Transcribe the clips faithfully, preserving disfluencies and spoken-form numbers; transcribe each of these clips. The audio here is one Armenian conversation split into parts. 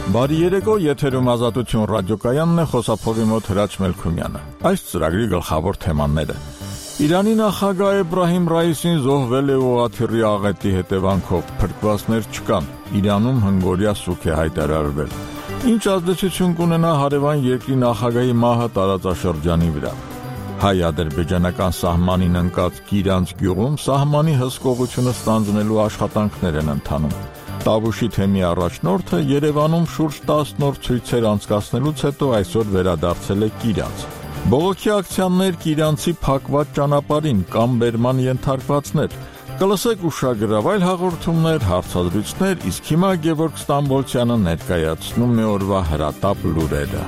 Բարի երեկո, եթերում Ազատություն ռադիոկայանն է, խոսափողի մոտ Հրաչ Մելքումյանը։ Այս ծրագրի գլխավոր թեմաները. Իրանի նախագահ Էբրահիմ Ռայիսին զոհվել է ուղղաթիռի աղետի հետևանքով, փրկվածներ չկան, Իրանում հնգօրյա սուգ է հայտարարվել։ Ինչ ազդեցություն կունենա հարևան երկրի նախագահի մահը տարածաշրջանի վրա։ Հայ-ադրբեջանական սահմանին ընկած Գիրանց գյուղում սահմանի հսկողությունը ստանձնելու աշխատանքներ են ընթանում։ Տավուշի թեմի առաջնորդը Երևանում շուրջ տասը նոր ցույցեր անցկացնելուց հետո այսօր վերադարձել է Կիրանց։ Բողոքի ակցիաներ Կիրանցի փակված ճանապարհին կամ բերման ենթարկվածներ։ Կլսեք ուշագրավ այլ հաղորդումներ, հարցազրույցներ, իսկ հիմա Գևորգ Ստամբոլցյանը ներկայացնում է օրվա հրատապ լուրերը։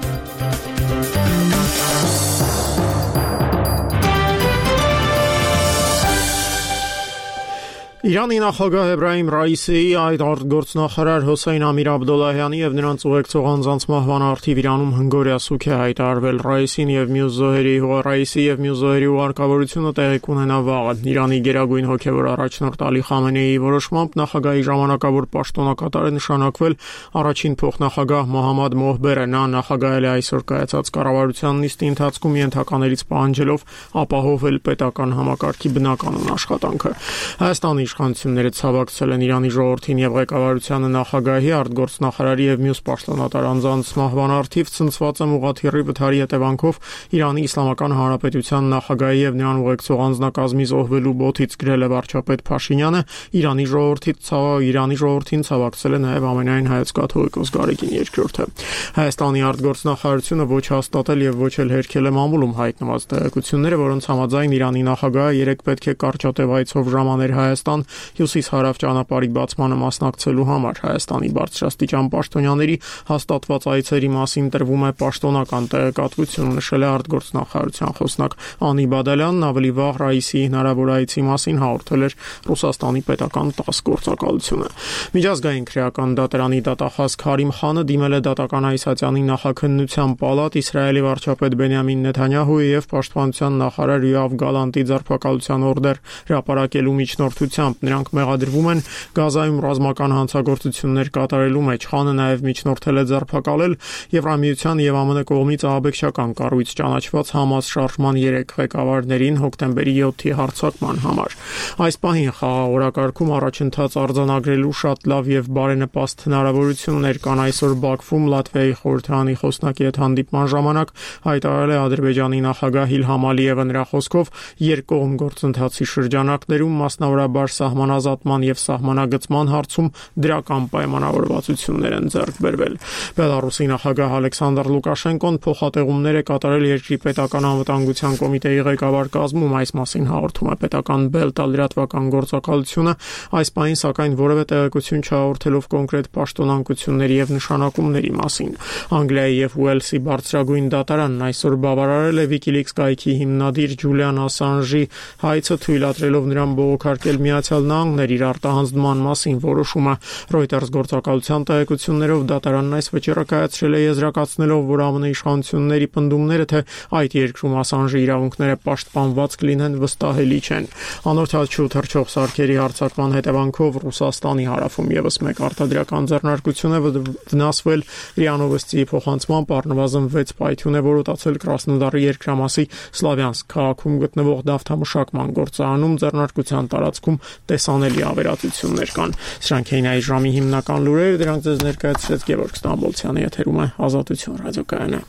Իրանի նախագահ Էբրահիմ Ռայիսիի այդ արտգործնախարար Հոսեյն Ամիր Աբդոլլահյանի եւ նրանց ուղեկցող անձանց մահվան առթիվ Իրանում հնգօրյա սուգ է հայտարարվել։ Ռայիսին եւ մյուս զոհերի Ռայիսի եւ մյուս զոհերի ուղարկավորությունը տեղի կունենա վաղը։ Իրանի գերագույն հոգեվոր առաջնորդ Ալի Խամենեիի որոշմամբ նախագահի ժամանակավոր պաշտոնակատար է նշանակվել առաջին փոխնախագահ Մոհամմադ Մոհբերը։ Նա նախագահել է այսօր կայացած կառավարության նիստի ընթացքում ենթականերից պահանջելով ապահովել պետական համակարգի բնականon աշխատանքը։ Հայաստանի իշխանությունները ցավակցել են Իրանի ժողովրդին եւ ղեկավարությանը նախագահի, արտգործնախարարի եւ մյուս պաշտոնատար անձանց մահվան առթիվ ցնցված եմ ուղղաթիռի վթարի հետևանքով Իրանի Իսլամական Հանրապետության նախագահի եւ նրան ուղեկցող անձնակազմի զոհվելու բոթից գրել է վարչապետ Փաշինյանը։ Իրանի ժողովրդի ցավը Իրանի ժողովրդին ցավակցել է նաեւ ամենայն հայոց կաթողիկոս Գարեգին երկրորդը։ Հայաստանի արտգործնախարարությունը ոչ հաստատել եւ ոչ էլ հերքել է մամուլում հայտնված տեղեկությունները, որոնց համաձայն Իրանի նախագահը երեք պետք է կարճատև այցով ժամաներ Հայաստան հյուսիս-հարավ ճանապարհի բացմանը մասնակցելու համար։ Հայաստանի բարձրաստիճան պաշտոնյաների հաստատված այցերի մասին տրվում է պաշտոնական տեղեկատվություն, նշել է արտգործնախարարության խոսնակ Անի Բադալյանն, ավելի վաղ Ռայիսի հնարավոր այցի մասին հաղորդել էր Ռուսաստանի պետական տաս գործակալությունը։ Միջազգային քրեական դատարանի դատախազ Քարիմ Խանը դիմել է դատական Այսատյանի նախաքննության պալատ Իսրայելի վարչապետ Բենյամին Նեթանյահուի եւ պաշտպանության նախարար Յոավ Գալանտի ձերբակալության օրդեր հրապարակելու միջնորդությամբ։ Նրանք մեղադրվում են Գազայում ռազմական հանցագործություններ կատարելու մեջ։ Խանը նաև միջնորդել է ձերբակալել Եվրամիության եւ ԱՄՆ կողմից ահաբեկչական կառույց ճանաչված Համաս շարժման երեք ղեկավարներին հոկտեմբերի յոթի հարձակման համար։ Այս պահին խաղաղ օրակարգում առաջընթաց արձանագրելու շատ լավ եւ բարենպաստ հնարավորություններ կան։ Այսօր Բաքվում Լատվիայի խորհրդարանի խոսնակի հետ հանդիպման ժամանակ հայտարարել է Ադրբեջանի նախագահ Իլհամ Ալիևը։ Նրա խոսքով երկկողմ գործընթացի շրջանակներում մասնավորաբար սահմանազատման եւ սահմանագծման հարցում դրական պայմանավորվածություններ են ձեռք բերվել։ Բելարուսի նախագահ Ալեքսանդր Լուկաշենկոն փոխատեղումներ է կատարել երկրի պետական անվտանգության կոմիտեի ղեկավար կազմում։ Այս մասին հաղորդում է պետական Բելտա լրատվական գործակալությունը։ Այս պահին սակայն որևէ տեղեկություն չհաղորդելով կոնկրետ պաշտոնանկությունների եւ նշանակումների մասին։ Անգլիայի եւ Ուելսի բարձրագույն դատարանն այսօր բավարարել է WikiLeaks կայքի հիմնադիր Ջուլիան Ասանժի հայցը, թույլատրելով նրան բողոքարկել Միացյալ Նահանգներ իր արտահանձնման մասին որոշումը։ Reuters գործակալության տեղեկություններով դատարանն այս վճիռը կայացրել է եզրակացնելով, որ ԱՄՆ իշխանությունների պնդումները, թե այդ երկրում Ասանժի իրավունքները պաշտպանված կլինեն, վստահելի չեն։ Անօրթաչու թռչող սարքերի հարձակման հետևանքով Ռուսաստանի հարավում եւս մեկ արտադրական ձեռնարկություն է վնասվել։ ՌԻԱ Նովոստիի փոխանցմամբ առնվազն վեց պայթյուն է որոտացել Կրասնոդարի երկրամասի Սլավյանսկ քաղաքում գտնվող նավթամշակման գործարանում։ Ձեռնարկության տարածքում տեսանելի ավերածություններ կան։ Սրանք էին այս ժամի հիմնական լուրերը, դրանք ձեզ ներկայացրեց Գևորգ Ստամբոլցյանը, եթերում է Ազատություն ռադիոկայանը։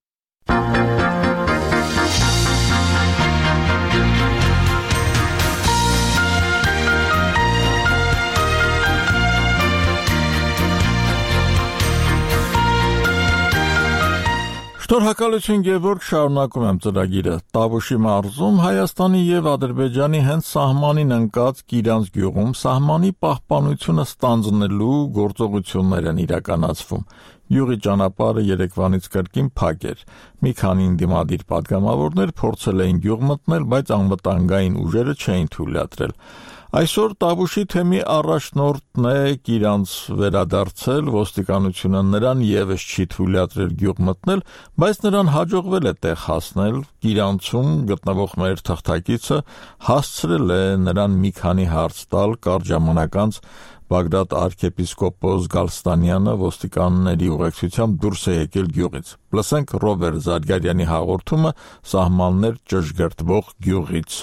Շնորհակալություն Գևորգ, շարունակում եմ ծրագիրը։ Տավուշի մարզում Հայաստանի եւ Ադրբեջանի հենց սահմանին ընկած Գիրանց գյուղում սահմանի պահպանությունը ստանձնելու գործողություններ են իրականացվում։ Յուղի ճանապարհը երեկվանից կրկին փակ էր։ Մի քանի ընդդիմադիր պատգամավորներ փորձել էին գյուղ մտնել, բայց անվտանգային ուժերը չէին թույլատրել։ Այսօր Տավուշի թեմի առաջնորդն է Գիրանց վերադարձել, ոստիկանությունը նրան եւս չի թույլատրել գյուղ մտնել, բայց նրան հաջողվել է տեղ հասնել։ Գիրանցում գտնվող մեր թղթակիցը հասցրել է նրան մի քանի հարց տալ կարճ ժամանակ անց Բագրատ arczepiskopos Գալստանյանը ոստիկանների ուղեկցությամբ դուրս է եկել գյուղից։ Լսենք Ռոբերտ Զարգարյանի հաղորդումը սահմաններ ճշգրտվող գյուղից։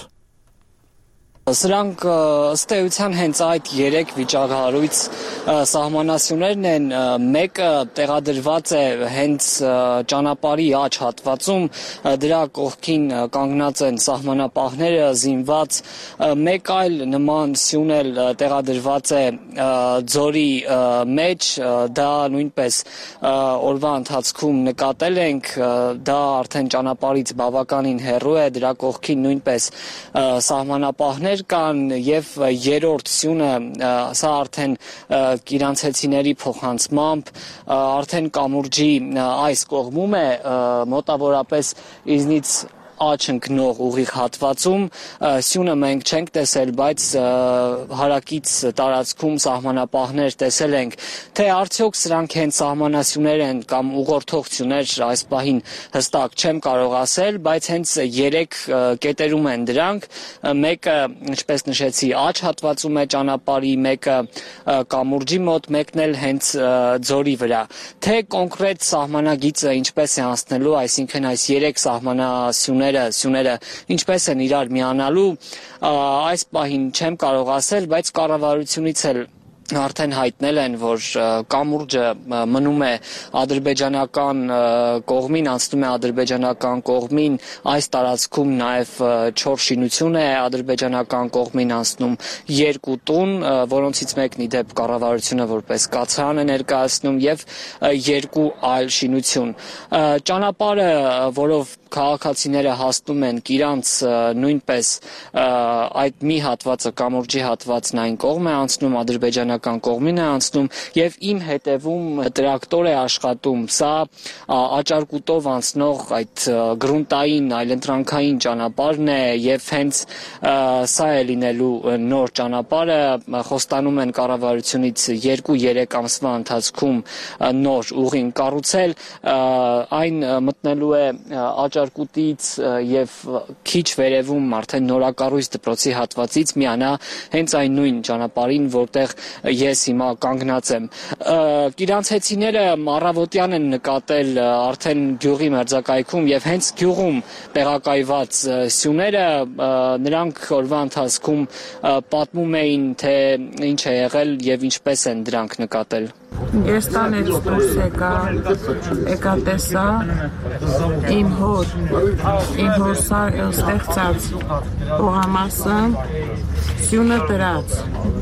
Սրանք ըստ էության հենց այդ երեք վիճակահարույց սահմանասյուներն են, մեկը տեղադրված է հենց ճանապարհի աջ հատվածում, դրա կողքին կանգնած են սահմանապահները զինված, մեկ այլ նման սյուն էլ տեղադրված է ձորի մեջ, դա նույնպես օրվա ընթացքում նկատել ենք, դա արդեն ճանապարհից բավականին հեռու է, դրա կողքին նույնպես սահմանապահներ կան եւ երրորդ սյունը սա արդեն կիրանցեցիների փոխանցմամբ արդեն կամուրջի այս կողմում է մոտավորապես ինձնից աջ ընկնող ուղիղ հատվածում սյունը մենք չենք տեսել, բայց հարակից տարածքում սահմանապահներ տեսել ենք, թե արդյոք սրանք հենց սահմանասյուներ են կամ ուղղորդող սյուներ, այս պահին հստակ չեմ կարող ասել, բայց հենց երեք կետերում են դրանք, մեկը, ինչպես նշեցի, աջ հատվածում է ճանապարհի, մեկը կամուրջի մոտ, մեկն էլ հենց ձորի վրա։ Թե կոնկրետ սահմանագիծը ինչպես է անցնելու, այսինքն այս երեք սահմանասյուները սյուները ինչպես են իրար միանալու, այս պահին չեմ կարող ասել, բայց կառավարությունից էլ արդեն հայտնել են, որ կամուրջը մնում է ադրբեջանական կողմին, անցնում է ադրբեջանական կողմին, այս տարածքում նաև չորս շինություն է ադրբեջանական կողմին անցնում, երկու տուն, որոնցից մեկն ի դեպ կառավարությունը որպես կացարան է ներկայացնում եւ երկու այլ շինություն։ Ճանապարհը, որով քաղաքացիները հասնում են Կիրանց, նույնպես այդ մի հատվածը կամուրջի հատվածն այն կողմ է անցնում, ադրբեջանական կողմին է անցնում եւ իմ հետևում տրակտոր է աշխատում, սա աճարկուտով անցնող այդ գրունտային այլընտրանքային ճանապարհն է եւ հենց սա է լինելու նոր ճանապարհը, խոստանում են կառավարությունից երկու-երեք ամսվա ընթացքում նոր ուղին կառուցել, այն մտնելու է աճարկուտից եւ քիչ վերևում արդեն նորակառույց դպրոցի հատվածից միանա հենց այն նույն ճանապարհին, որտեղ ես հիմա կանգնած եմ։ Կիրանցեցիները առավոտյան են նկատել արդեն գյուղի մերձակայքում եւ հենց գյուղում տեղակայված սյուները, նրանք օրվա ընթացքում պատմում էին, թե ինչ է եղել եւ ինչպես են դրանք նկատել։ Ես տանից դուրս եկա, եկա տեսա իմ հոր, իմ հոր ստեղծած հողամասը սյունը դրած,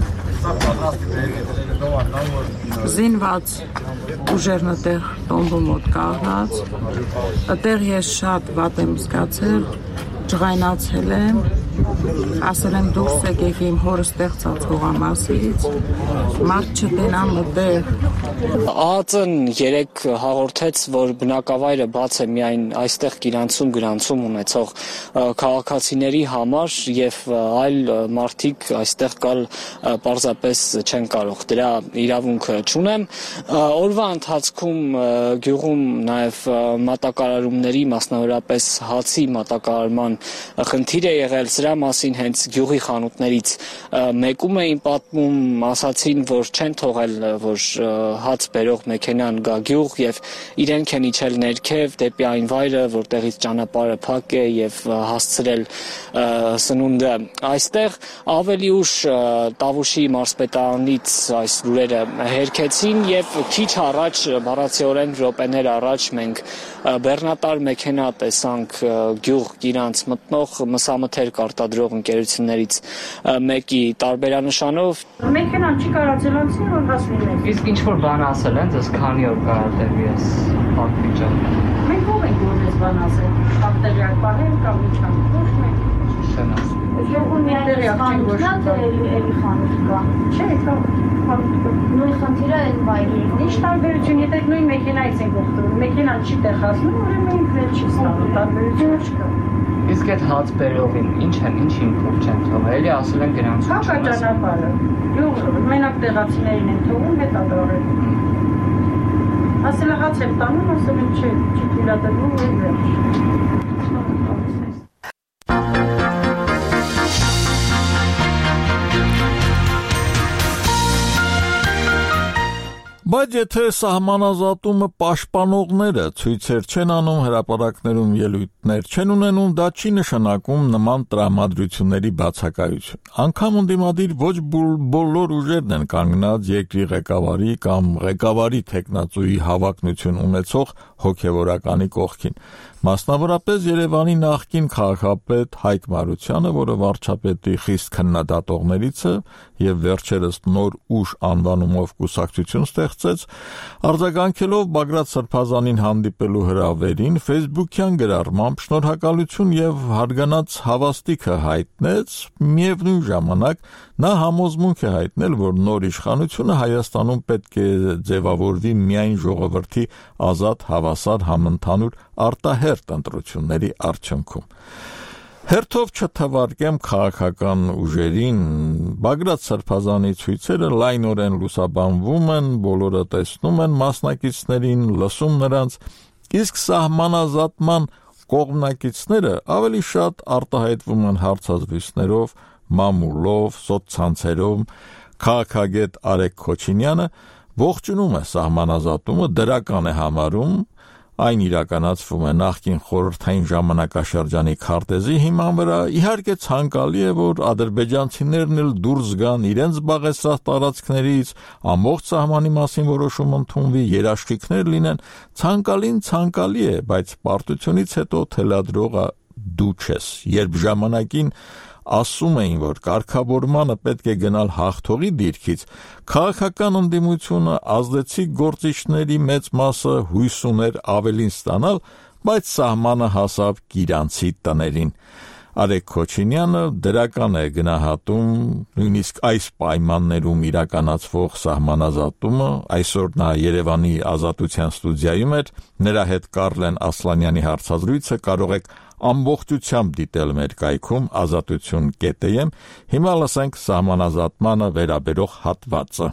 զինված ուժերն այդտեղ տոմբու մոտ կանգնած, այդտեղ ես շատ վատ եմ զգացել, ջղայնացել եմ, ասել եմ դուրս եկեք իմ հորը ստեղծած հողամասից, մարդ չտենամ այդտեղ։ ԱԱԾ-ն երեք հաղորդեց, որ բնակավայրը բաց է միայն այստեղ Կիրանցում գրանցում ունեցող քաղաքացիների համար եւ այլ մարդիկ այստեղ գալ պարզապես չեն կարող, դրա իրավունքը չունեմ։ Օրվա ընթացքում գյուղում նաեւ մատակարարումների, մասնավորապես հացի մատակարարման խնդիր է եղել, սրա մասին հենց գյուղի խանութներից մեկում էին պատմում, ասացին, որ չեն թողել, որ հաց բերող մեքենան գա գյուղ եւ իրենք են իջել ներքև դեպի այն վայրը, որտեղից ճանապարհը փակ է եւ հասցրել սնունդը այստեղ։ Ավելի ուշ Տավուշի մարզպետարանից այս լուրերը հերքեցին եւ քիչ առաջ, բառացիորեն րոպեներ առաջ մենք բեռնատար մեքենա տեսանք գյուղ Կիրանց մտնող մսամթերք արտադրող ընկերություններից մեկի տարբերանշանով։ Մեքենան չի կարողացել անցնել, որ հաս լինել։ Իսկ ինչ որ բան ասել են, ձեզ քանի օր կարողացել ես փակ վիճակը։ Մենք ով ենք որ ես բան ասել, արտերյալ պահել կամ ինչան, ոչ մենք։ Չեն ասել։ Եղուն մի արտերյալ չենք ոչ էլի խանութ կա։ Չէ, կա խանութ կա։ Նույն խնդիրը այն վայրի։ Ինչ տարբերություն, եթե նույն մեքենայից ենք օգտվում, մեքենան չի տեղ հասնում, ուրեմն ինքն էլ չի ստանում, տարբերությունը չկա։ Իսկ այդ հաց բերողին ինչ են, ինչ ինքով չեն թողել, էլի ասել են գրանցում չեն։ Հա ճանապարհը։ Յուղ մենակ տեղացիներին են թողում, հետ ադարել։ Ասել է հաց եմ տանում, ասել եմ չէ, չի թույլատրվում ու վերջ։ Բայց եթե սահմանազատումը պաշտպանողները ցույցեր չեն անում, հրապարակներում ելույթներ չեն ունենում, դա չի նշանակում նման տրամադրությունների բացակայություն։ Անկամ ընդդիմադիր ոչ բոլոր ուժերն են կանգնած երկրի ղեկավարի կամ ղեկավարի թեկնածուի հավակնություն ունեցող հոգևորականի կողքին։ Մասնավորապես Երևանի նախկին քաղաքապետ Հայկ Մարությանը, որը վարչապետի խիստ քննադատողներից է եւ վերջերս նոր ուժ անվանումով կուսակցություն ստեղծեց, արձագանքելով Բագրատ Սրբազանին հանդիպելու հրավերին, Facebook-յան գրառմամբ շնորհակալություն եւ հարգանած հավաստիքը հայտնեց, միևնույն ժամանակ նա համոզմունք է հայտնել, որ նոր իշխանությունը Հայաստանում պետք է ձևավորվի միայն ժողովրդի ազատ, հավասար, համընդհանուր արտահերթ ընտրությունների արդյունքում։ Հերթով չթվարկեմ քաղաքական ուժերին, Բագրատ Սրբազանի ցույցերը լայնորեն լուսաբանվում են, բոլորը տեսնում են մասնակիցներին, լսում նրանց, իսկ սահմանազատման կողմնակիցները ավելի շատ արտահայտվում են հարցազրույցներով, մամուլով, սոցցանցերով։ Քաղաքագետ Արեգ Քոչինյանը ողջունում է սահմանազատումը, դրական է համարում, այն իրականացվում է նախկին խորհրդային ժամանակաշրջանի քարտեզի հիման վրա, իհարկե ցանկալի է, որ ադրբեջանցիներն էլ դուրս գան իրենց զբաղեցրած տարածքներից, ամբողջ սահմանի մասին որոշում ընդունվի, երաշխիքներ լինեն, ցանկալին ցանկալի է, բայց պարտությունից հետո թելադրողը դու չես, երբ ժամանակին ասում էին, որ կարգավորմանը պետք է գնալ հաղթողի դիրքից, քաղաքական ընդդիմությունը ազդեցիկ գործիչների մեծ մասը հույս ուներ ավելին ստանալ, բայց սահմանը հասավ գիրանցի տներին։ Արեգ Քոչինյանը դրական է գնահատում նույնիսկ այս պայմաններում իրականացվող սահմանազատումը, այսօր նա Երևանի Ազատության ստուդիայում էր, նրա հետ Կարլեն Ասլանյանի հարցազրույցը կարող եք ամբողջությամբ դիտել մեր կայքում ազատություն կետ էմ, հիմա լսենք սահմանազատմանը վերաբերող հատվածը։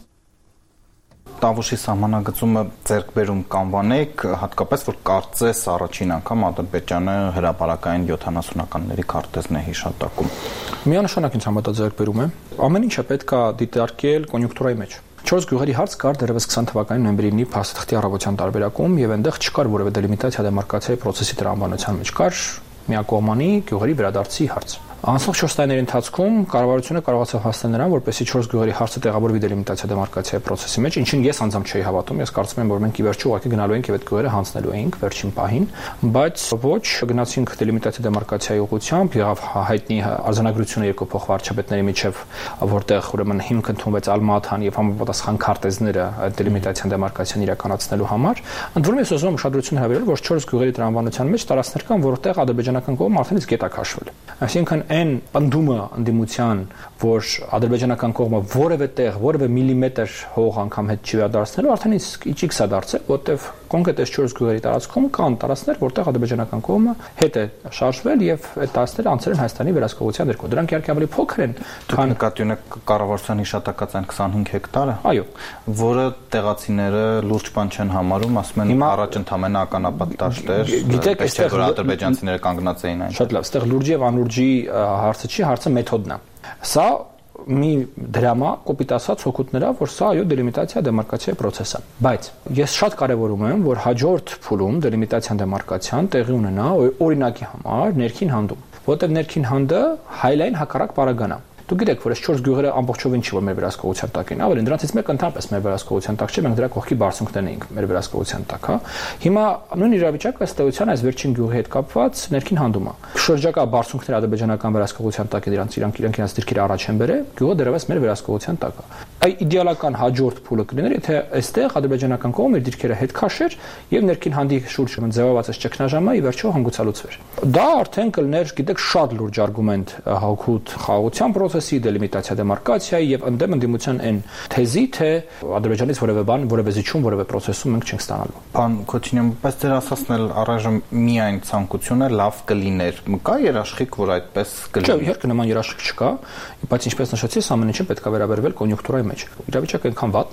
Տավուշի սահմանագծումը ձեռքբերում կանվանեք, հատկապես որ կարծես առաջին անգամ Ադրբեջանը հրապարակային յոթանասունականների քարտեզն է հիշատակում։ Միանշանակ ինձ համոտ ձեռքբերում է։ Ամեն ինչը պետք է դիտարկել կոնյունկտուրայի մեջ։ Չորս գյուղերի հարց կար դեռևս քսան թվականի նոյեմբերի ինը փաստաթղթի առավոտյան տարբերակում եւ այնտեղ չկար որևէ դելիմիտացիա դեմարկացիայի process-ի տրամաբանության մեջ, կար միակողմանի գյուղերի վերադարձի հարց։ Անցնող չորս տարիների ընթացքում կառավարությունը կարողացավ հասնել նրան, որպեսզի չորս գյուղերի հարցը տեղավորվի դելիմիտացիա դեմարկացիայի process-ի մեջ, ինչին ես անձամբ չէի հավատում, ես կարծում եմ, որ մենք ի վերջո ուղղակի գնալու ենք եւ այդ գյուղերը հանձնելու էինք վերջին պահին, բայց ոչ, գնացինք դելիմիտացիա դեմարկացիայի ուղղությամբ, եղավ հայտնի արձանագրությունը երկու փոխվարչապետների միջև, որտեղ ուրեմն հիմք ընդունվեց Ալմաթան եւ համապատասխան քարտեզները դելիմիտացիան դեմարկացիան իրականացնելու համար, ընդ որում ես ուզում եմ ուշադրություն հրավիրել, որ չորս գյուղերի տրամաբանության մեջ տարածքներ կան, որտեղ ադրբեջանական կողմը արդեն իսկ գետ է քաշվել։ Այսինքն այն պնդումը ընդդիմության, որ ադրբեջանական կողմը որևէ տեղ, որևէ միլիմետր հող անգամ հետ չի վերադարձնելու, արդեն իսկ իջիքս է դարձել, որտեղ կոնկրետ այս չորս գյուղերի տարածքում կան տարածքներ, որտեղ ադրբեջանական կողմը հետ է շարժվել եւ այդ տարածքները անցել են Հայաստանի վերահսկողության ներքո։ Դրանք իհարկե ավելի փոքր են, քան նկատի ունեք կառավարության հիշատակած այն քսանհինգ հեկտարը, այո, որը տեղացիները լուրջ բան չեն համարում, ասում են առաջ ընդամենը ականապատ դաշտեր, գիտեք, այստեղ որ ադրբեջանցիները կանգնած էին այն։ Շատ լավ, այստեղ լուրջի եւ անլուրջի հարցը չի, հարցը մեթոդն է։ Սա մի դրամա կոպիտ ասած հոգուտ նրա, որ սա այո դելիմիտացիա դեմարկացիայի process է, բայց ես շատ կարևորում եմ, որ հաջորդ փուլում դելիմիտացիան դեմարկացիան տեղի ունենա օրինակի համար ներքին հանդում, որտեղ ներքին հանդը հայլային հակառակ պարագան է։ Դուք գիտեք, որ այս չորս գյուղերը ամբողջովին չի որ մեր վերահսկողության տակ են, ավելին դրանցից մեկը ընդհանրապես մեր վերահսկողության տակ չէ, մենք դրա կողքի բարձունքներն էինք մեր վերահսկողության տակ, հա։ Հիմա նույն իրավիճակը ըստ էության այս վերջին գյուղի հետ կապված ներքին հանդում է։ Շրջակա բարձունքները ադրբեջանական վերահսկողության տակ է, դրանց իրանք իրանք իրենց դիրքերը առաջ են բերել, գյուղը դեռևս մեր վերահսկողության տակ է։ Այ իդեալական հաջորդ փուլը կլիներ, եթե այստեղ ադրբեջանական կողմը իր դիրքերը հետ քաշեր եւ ներքին հանդի շուրջ ձևավորված այս ճգնաժամը ի վերջո հանգուցալուծվեր։ Դա արդեն կլներ, գիտեք, շատ լուրջ արգումենտ հոգուտ խաղաղության process-ի, դելիմիտացիա դեմարկացիայի եւ ընդդեմ ընդդիմության այն թեզի, թե Ադրբեջանից որևէ բան, որևէ զիջում, որևէ process-ում մենք չենք ստանալու։ Պարոն Քոչինյան, բայց դեր ասածն էլ առայժմ միայն ցանկությունը լավ կլիներ։ Կա երաշխիք, որ այդպես կլինի։ Չէ, իհարկե նման երաշխիք չկա, բայց ինչպես նշեցի, ամեն ինչը պետք է վերաբերվել կոնյունկտուրայի մեջ։ Իրավիճակը այնքան վատն է,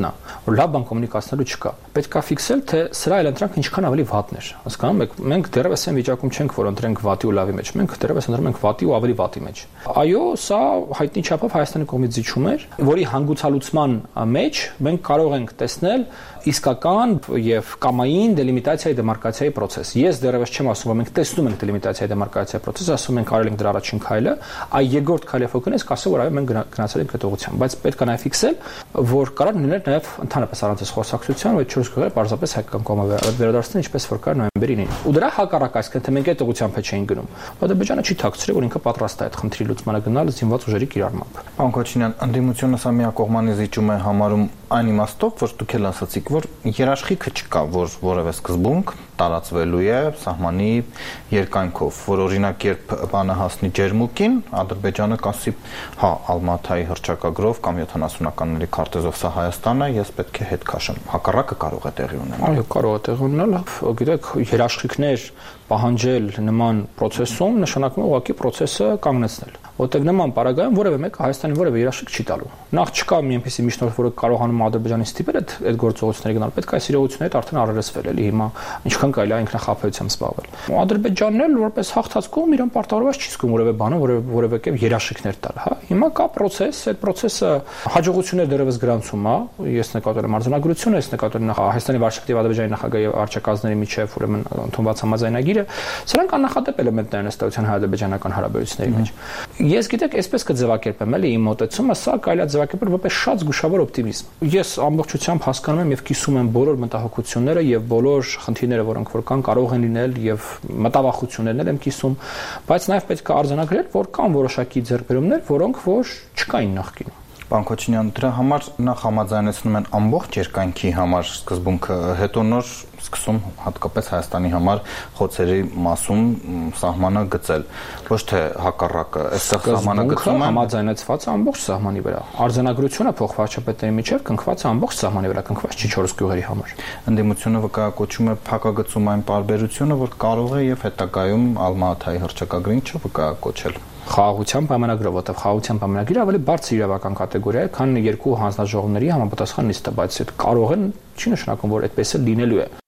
որ լավ բան կոմունիկացնելու չկա։ Պետք է ֆիքսել, թե սրա այլընտրանքը ինչքան ավելի վատն էր։ Հասկանում եք, մենք դեռևս այն վիճակում չենք, որ ընտրենք վատի ու լավի մեջ, մենք դեռևս ընտրում ենք վատի ու ավելի վատի մեջ։ Այո, սա հայտնի չափով Հայաստանի կողմից զիջում էր, որի հանգուցալուծման մեջ մենք կարող ենք տեսնել իսկական եւ կամային դելիմիտացիայի դեմարկացիայի process։ Ես դեռևս չեմ ասում, որ մենք տեսնում ենք դելիմիտացիայի դեմարկացիայի process, ասում ենք արել ենք դրա առաջին քայլը, այ երկրորդ քայլը ֆոկուսից կասեմ, որ այո մենք գնացել ենք այդ ուղղությամբ, բայց պետք է նաեւ ֆիքսել, որ կարող լինել նաեւ ընդհանրապես առանց խոսակցության, որ չորս գողերը պարզապես հայկական կողմը վերադարձնել ինչպես որ կար նոյեմբերի ինը։ Ու դրա հակառակ այսինքն թե մենք այդ ուղղությամբ չէին գնում։ Ադրբեջանը չի թաքցրել, որ ինքը պատրաստ է այդ խնդրի լուծմանը գնալ զինված ուժերի կիրառմամբ։ Պարոն Քոչինյան, ընդդիմությունը սա միակողմանի զիջում է համարում այն իմաստով, որ դուք էլ ասացիք, որ երաշխիքը չկա, որ որևէ սկզբունք տարածվելու է սահմանի երկայնքով, որ օրինակ երբ բանը հասնի ջերմուկին, Ադրբեջանը կասի, հա, Ալմաթայի հռչակագրով կամ յոթանասունականների քարտեզով սա Հայաստանը, ես պետք է հետ քաշեմ։ Հակառակը կարող է տեղի ունենալ։ Այո, կարող է տեղի ունենալ, գիտեք, երաշխիքներ պահանջել նման process-ում նշանակում է ուղղակի process-ը կանգնեցնել, որտեղ նման պարագայում որևէ մեկը Հայաստանի որևէ երաշխիք չի տալու։ Նախ չկա մի այնպիսի միջնորդ, որը կարողանում Ադրբեջանին ստիպել այդ այդ գործողությունների գնալ, պետք է այս իրողությունները արդեն առերեսվել էլի հիմա ինչքան կարելի է ինքնախապեյությամբ զբաղվել։ Ադրբեջանն էլ որպես հաղթած կողմ իրեն պարտավորված չի զգում որևէ բանը, որևէ որևէ կերպ երաշխիքներ տալ, հա։ Հիմա կա process, այդ process-ը հաջողություններ դեռևս գրանցում է, ես նկատել եմ արձանագրությունը, ես նկատել եմ Հայաստանի վարչապետի Ադրբեջանի նախագահի վարչակազմների միջև ուրեմն ընդունված համաձայնագիրը, սրանք աննախադեպ էլեմենտներ են ըստեյության հայ-ադրբեջանական հարաբերությունների մեջ։ Ես գիտեք, այսպես կձևակերպեմ էլի իմ մոտեցումը, սա կարելի է ձևակերպել որպես շատ զգուշավոր օպտիմիզմ։ Ես ամբողջությամբ հասկանում եմ եւ կիսում եմ բոլոր մտահոգությունները եւ բոլոր խնդիրները, որոնք որ կան, կարող են լինել եւ մտավախություններն եմ կիսում, բայց նաեւ պետք է արձանագրել, որ կան որոշակի ձեռքբերումներ, որոնք որ չկային նախկինում։ Պարոն Քոչինյան, դրա համար նախ համաձայնեցնում են ամբողջ երկայնքի համար սկզբունքը, հետո նոր սկսում հատկապես Հայաստանի համար խոցերի մասում սահմանը գծել, ոչ թե հակառակը, այստեղ սահմանը գծում են համաձայնեցված ամբողջ սահմանի վրա։ Արձանագրությունը փոխվարչապետների միջև կնքված է ամբողջ սահմանի վրա, կնքված չի չորս գյուղերի համար։ Ընդդիմությունը վկայակոչում է փակագծում այն պարբերությունը, որ կարող է եւ հետագայում Ալմաթայի հռչակագրին չվկայակոչել։ Խաղաղության պայմանագրով, որտեղ խաղաղության պայմանագիրը ավելի բարձր իրավական կատեգորիա է, քան երկու հանձնաժողովների համապատասխան նիստը, բայց այդ կարող են չի նշանակում, որ այդպես էլ լինելու է։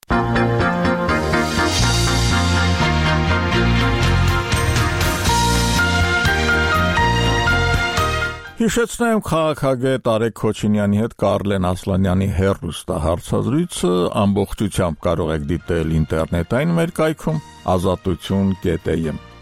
Հիշեցնեմ քաղաքագետ Արեգ Քոչինյանի հետ Կարլեն Ասլանյանի հեռուստահարցազրույցը ամբողջությամբ կարող եք դիտել ինտերնետային մեր կայքում ազատություն կետ է եմ։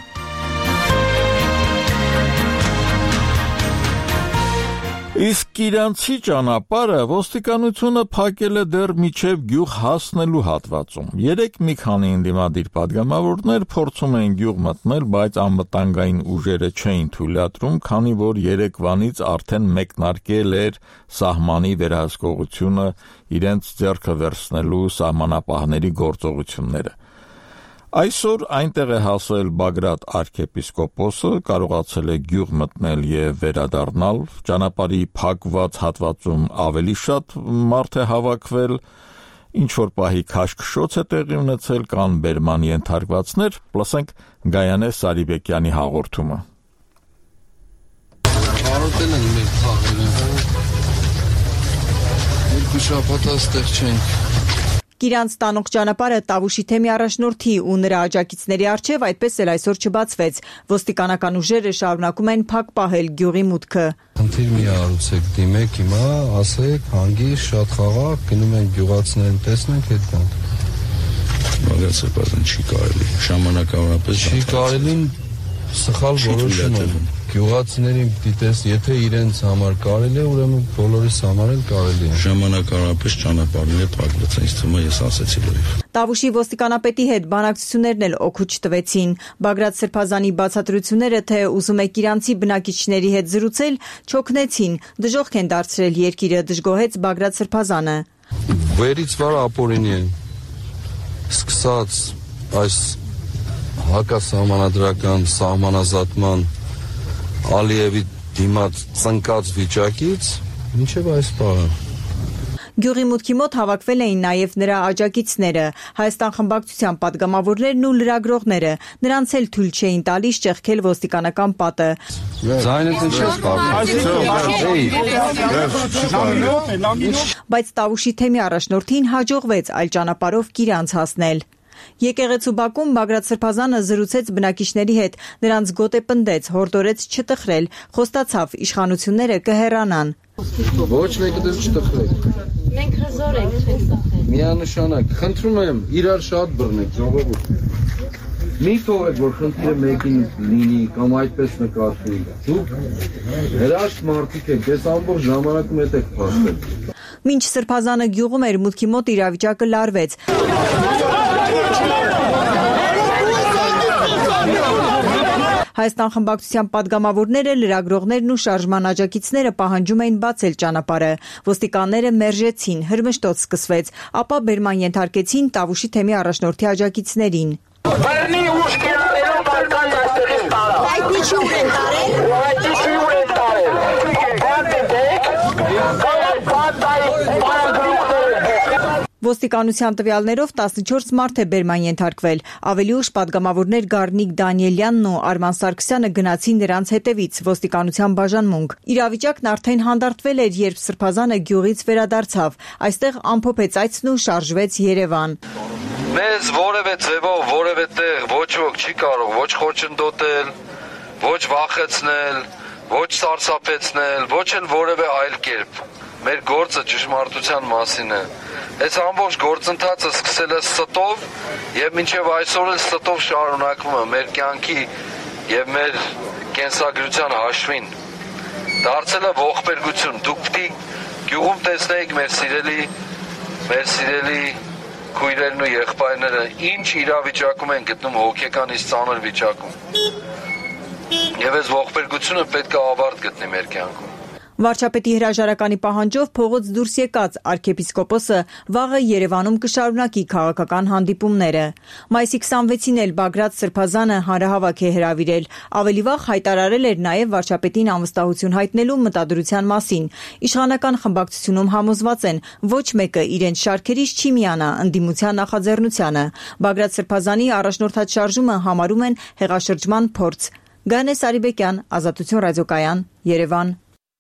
Իսկ իրանցի ճանապարհը ոստիկանությունը փակել է դեռ միջև գյուղ հասնելու հատվածում։ Երեք մի քանի ընդդիմադիր պատգամավորներ փորձում էին գյուղ մտնել, բայց անվտանգային ուժերը չէին թույլատրում, քանի որ երեկվանից արդեն մեկնարկել էր սահմանի վերահսկողությունը իրենց ձեռքը վերցնելու սահմանապահների գործողությունները։ Այսօր այնտեղ է հասել Բագրատ arczepiskopos-ը, կարողացել է գյուղ մտնել եւ վերադառնալ, ճանապարհի փակված հատվածում ավելի շատ մարդ է հավաքվել, ինչ որ պահի քաշքշոց է տեղի ունեցել, կան բերման ենթարկվածներ, լսենք Գայանե Սարիբեկյանի հաղորդումը։ Հարոտել են մեր թաղերը։ Երկու շաբաթ այստեղ չենք։ Կիրանց տանող ճանապարհը Տավուշի թեմի առաջնորդի ու նրա աջակիցների առջև այդպես էլ այսօր չբացվեց։ Ոստիկանական ուժերը շարունակում են փակ պահել գյուղի մուտքը։ Խնդիր մի արուցեք, դիմեք հիմա, ասեք, հանգիստ, շատ խաղաղ, գնում են գյուղացիներին տեսնենք, հետ գանք։ Մագացը բազան չի կարելի, ժամանակավորապես չի կարելին սխալ որոշում է։ Գյուղացիներին դիտես, եթե իրենց համար կարելի է, ուրեմն բոլորիս համար էլ կարելի է։ Ժամանակավորապես ճանապարհները փակված են, ինձ թվում է ես ասացի լրիվ։ Տավուշի ոստիկանապետի հետ բանակցություններն էլ օգուտ չտվեցին։ Բագրատ Սրբազանի բացատրությունները, թե ուզում է իրանցի բնակիչների հետ զրուցել, չօգնեցին, դժոխք են դարձրել երկիրը, դժգոհեց Բագրատ Սրբազանը։ Վերից վար ապօրինի են։ Սկսած այս հակասահմանադրական սահմանազատման Ալիևի դիմաց ծնկած վիճակից մինչև այս պահը։ Գյուղի մուտքի մոտ հավաքվել էին նաև նրա աջակիցները, Հայաստան խմբակցության падգամավորներն ու լրագրողները, նրանց էլ թույլ չէին տալիս ճեղքել ոստիկանական պատը։ Բայց Տավուշի թեմի առաջնորդին հաջողվեց այլ ճանապարհով Կիրանց հասնել։ Եկեղեցու բակում Բագրատ Սրբազանը զրուցեց բնակիչների հետ, նրանց գոտե պնդեց, հորդորեց չտխրել, խոստացավ իշխանությունները կհեռանան։ Ոչ մեկը դեռ չտխրեք։ Մենք հզոր ենք թույլ Միանշանակ, խնդրում եմ, իրար շատ բռնեք, ժողովուրդ։ Մի թողեք, որ խնդիրը մեկին լինի կամ այդպես նկատվի։ Դուք հրաշք մարդիկ եք, ես ամբողջ ժամանակում հետ եք փաստել։ Մինչ Սրբազանը գյուղում էր, մուտքի մոտ իրավիճակը լարվեց։ Հայաստան խմբակցության падգամավորները, լրագրողներն ու շարժման աջակիցները պահանջում էին բացել ճանապարհը։ Ոստիկանները մերժեցին, հրմշտոց սկսվեց, ապա բերման ենթարկեցին Տավուշի թեմի առաջնորդի աջակիցներին։ Բռնի ուշ կյանալով բարկան այստեղից տարա։ Այդ ինչու են տարել։ Այդ ինչու են տարել։ Բանտեք, կավայ բանտայի բարագրուխները։ Ոստիկանության տվյալներով տասնչորս մարդ է բերման ենթարկվել։ Ավելի ուշ падգամավորներ Գառնիկ Դանիելյանն ու Արման Սարգսյանը գնացին նրանց հետևից ոստիկանության բաժանմունք։ Իրավիճակն արդեն հանդարտվել էր, երբ Սրբազանը գյուղից վերադարձավ։ Այստեղ ամփոփեց այցն ու շարժվեց Երևան։ Մեզ որևէ ձևով, որևէ տեղ ոչ ոք չի կարող ոչ խոչընդոտել, ոչ վախեցնել, ոչ սարսափեցնել, ոչ էլ որևէ այլ կերպ։ Մեր գործը ճշմարտության մասին է։ Այս ամբողջ գործընթացը սկսել է ստով եւ մինչեւ այսօր էլ ստով շարունակվում է մեր կյանքի եւ մեր կենսագրության հաշվին։ Դարձել է ողբերգություն։ Դուք պիտի գյուղում տեսնեիք մեր սիրելի, մեր սիրելի քույրերն ու եղբայրները ինչ իրավիճակում են գտնում հոգեկանից ծանր վիճակում։ Եվ այս ողբերգությունը պետք է ավարտ գտնի մեր կյանքում։ Վարչապետի հրաժարականի պահանջով փողոց դուրս եկած arczepiskopos-ը վաղը Երևանում կշարունակի քաղաքական հանդիպումները։ Մայիսի քսանվեցին էլ Բագրատ Սրբազանը հանրահավաք է հրավիրել։ Ավելի վաղ հայտարարել էր նաև վարչապետին անվստահություն հայտնելու մտադրության մասին։ Իշխանական խմբակցությունում համոզված են, ոչ մեկը իրենց շարքերից չի միանա ընդդիմության նախաձեռնությանը։ Բագրատ Սրբազանի առաջնորդած շարժումը համարում են հեղաշրջման փորձ։ Գանե Սարիբեկյան, Ազատություն ռադիոկայան, Երևան։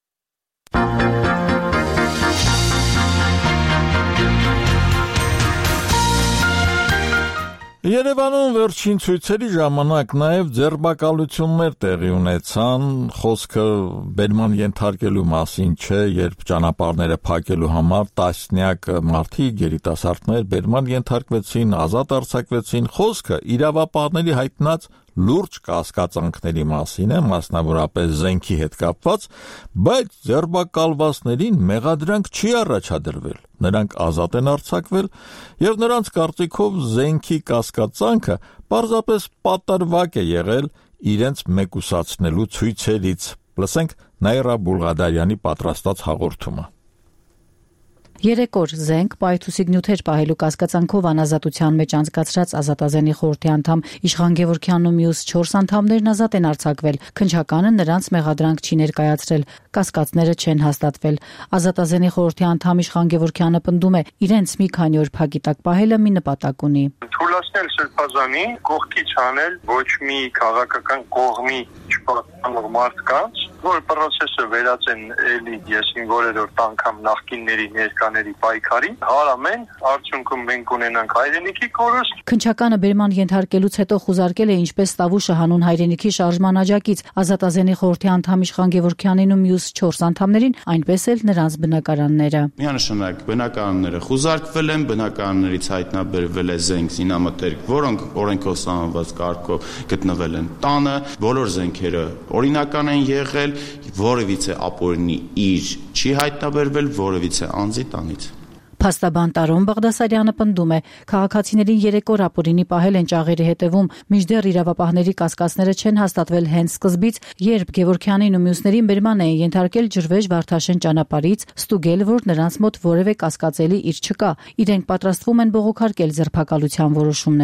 Երևանում վերջին ցույցերի ժամանակ նաև ձերբակալություններ տեղի ունեցան, խոսքը բերման ենթարկելու մասին չէ, երբ ճանապարհները փակելու համար տասնյակ մարդիկ, երիտասարդներ բերման ենթարկվեցին, ազատ արձակվեցին, խոսքը իրավապահների հայտնած լուրջ կասկածանքների մասին է, մասնավորապես զենքի հետ կապված, բայց ձերբակալվածներին մեղադրանք չի առաջադրվել։ Նրանք ազատ են արձակվել եւ նրանց կարծիքով զենքի կասկածանքը պարզապես պատրվակ է եղել իրենց մեկուսացնելու ցույցերից։ Լսենք Նայրա Բուլղադարյանի պատրաստած հաղորդումը։ Երեք օր զենք, պայթուցիկ նյութեր պահելու կասկածանքով անազատության մեջ անցկացրած Ազատազենի խորհրդի անդամ Իշխան Գևորգյանն ու մյուս չորս անդամներն ազատ են արձակվել։ Քննչականը նրանց մեղադրանք չի ներկայացրել, կասկածները չեն հաստատվել։ Ազատազենի խորհրդի անդամ Իշխան Գևորգյանը պնդում է, իրենց մի քանի օր փակի տակ պահելը մի նպատակ ունի։ Թույլատնել Սրբազանի կողքի չանել ոչ մի քաղաքական կողմի չպատկանող մարդկանց, որ process-ը վերածեն էլի եսին որերորդ անգամ նախկինների ներկաների պայքարի, հարամեն արդյունքում մենք ունենանք հայրենիքի կորուստ։ Քննչականը բերման ենթարկելուց հետո խուզարկել է ինչպես Տավուշը հանուն հայրենիքի շարժման աջակից Ազատազենի խորհրդի անդամ Իշխան Գևորգյանին ու մյուս չորս անդամներին, այնպես էլ նրանց բնակարանները։ Միանշանակ բնակարանները խուզարկվել են, բնակարաններից հայտնաբերվել է զենք, զինամթերք, որոնք օրենքով սահմանված կարգով գտնվել են տանը, բոլոր զենքերը օրինական են եղել, որևիցե ապօրինի իր չի հայտնաբերվել, որևիցե անձի տանից։ Փաստաբան Տարոն Բաղդասարյանը պնդում է, քաղաքացիներին երեք օր ապօրինի պահել են ճաղերի հետևում, մինչդեռ իրավապահների կասկածները չեն հաստատվել հենց սկզբից, երբ Գևորգյանին ու մյուսներին բերման էին ենթարկել ջրվեժ Վարդաշեն ճանապարհից, ստուգել, որ նրանց մոտ որևէ կասկածելի իր չկա, իրենք պատրաստվում են բողոքարկել ձերբակալության որոշումները։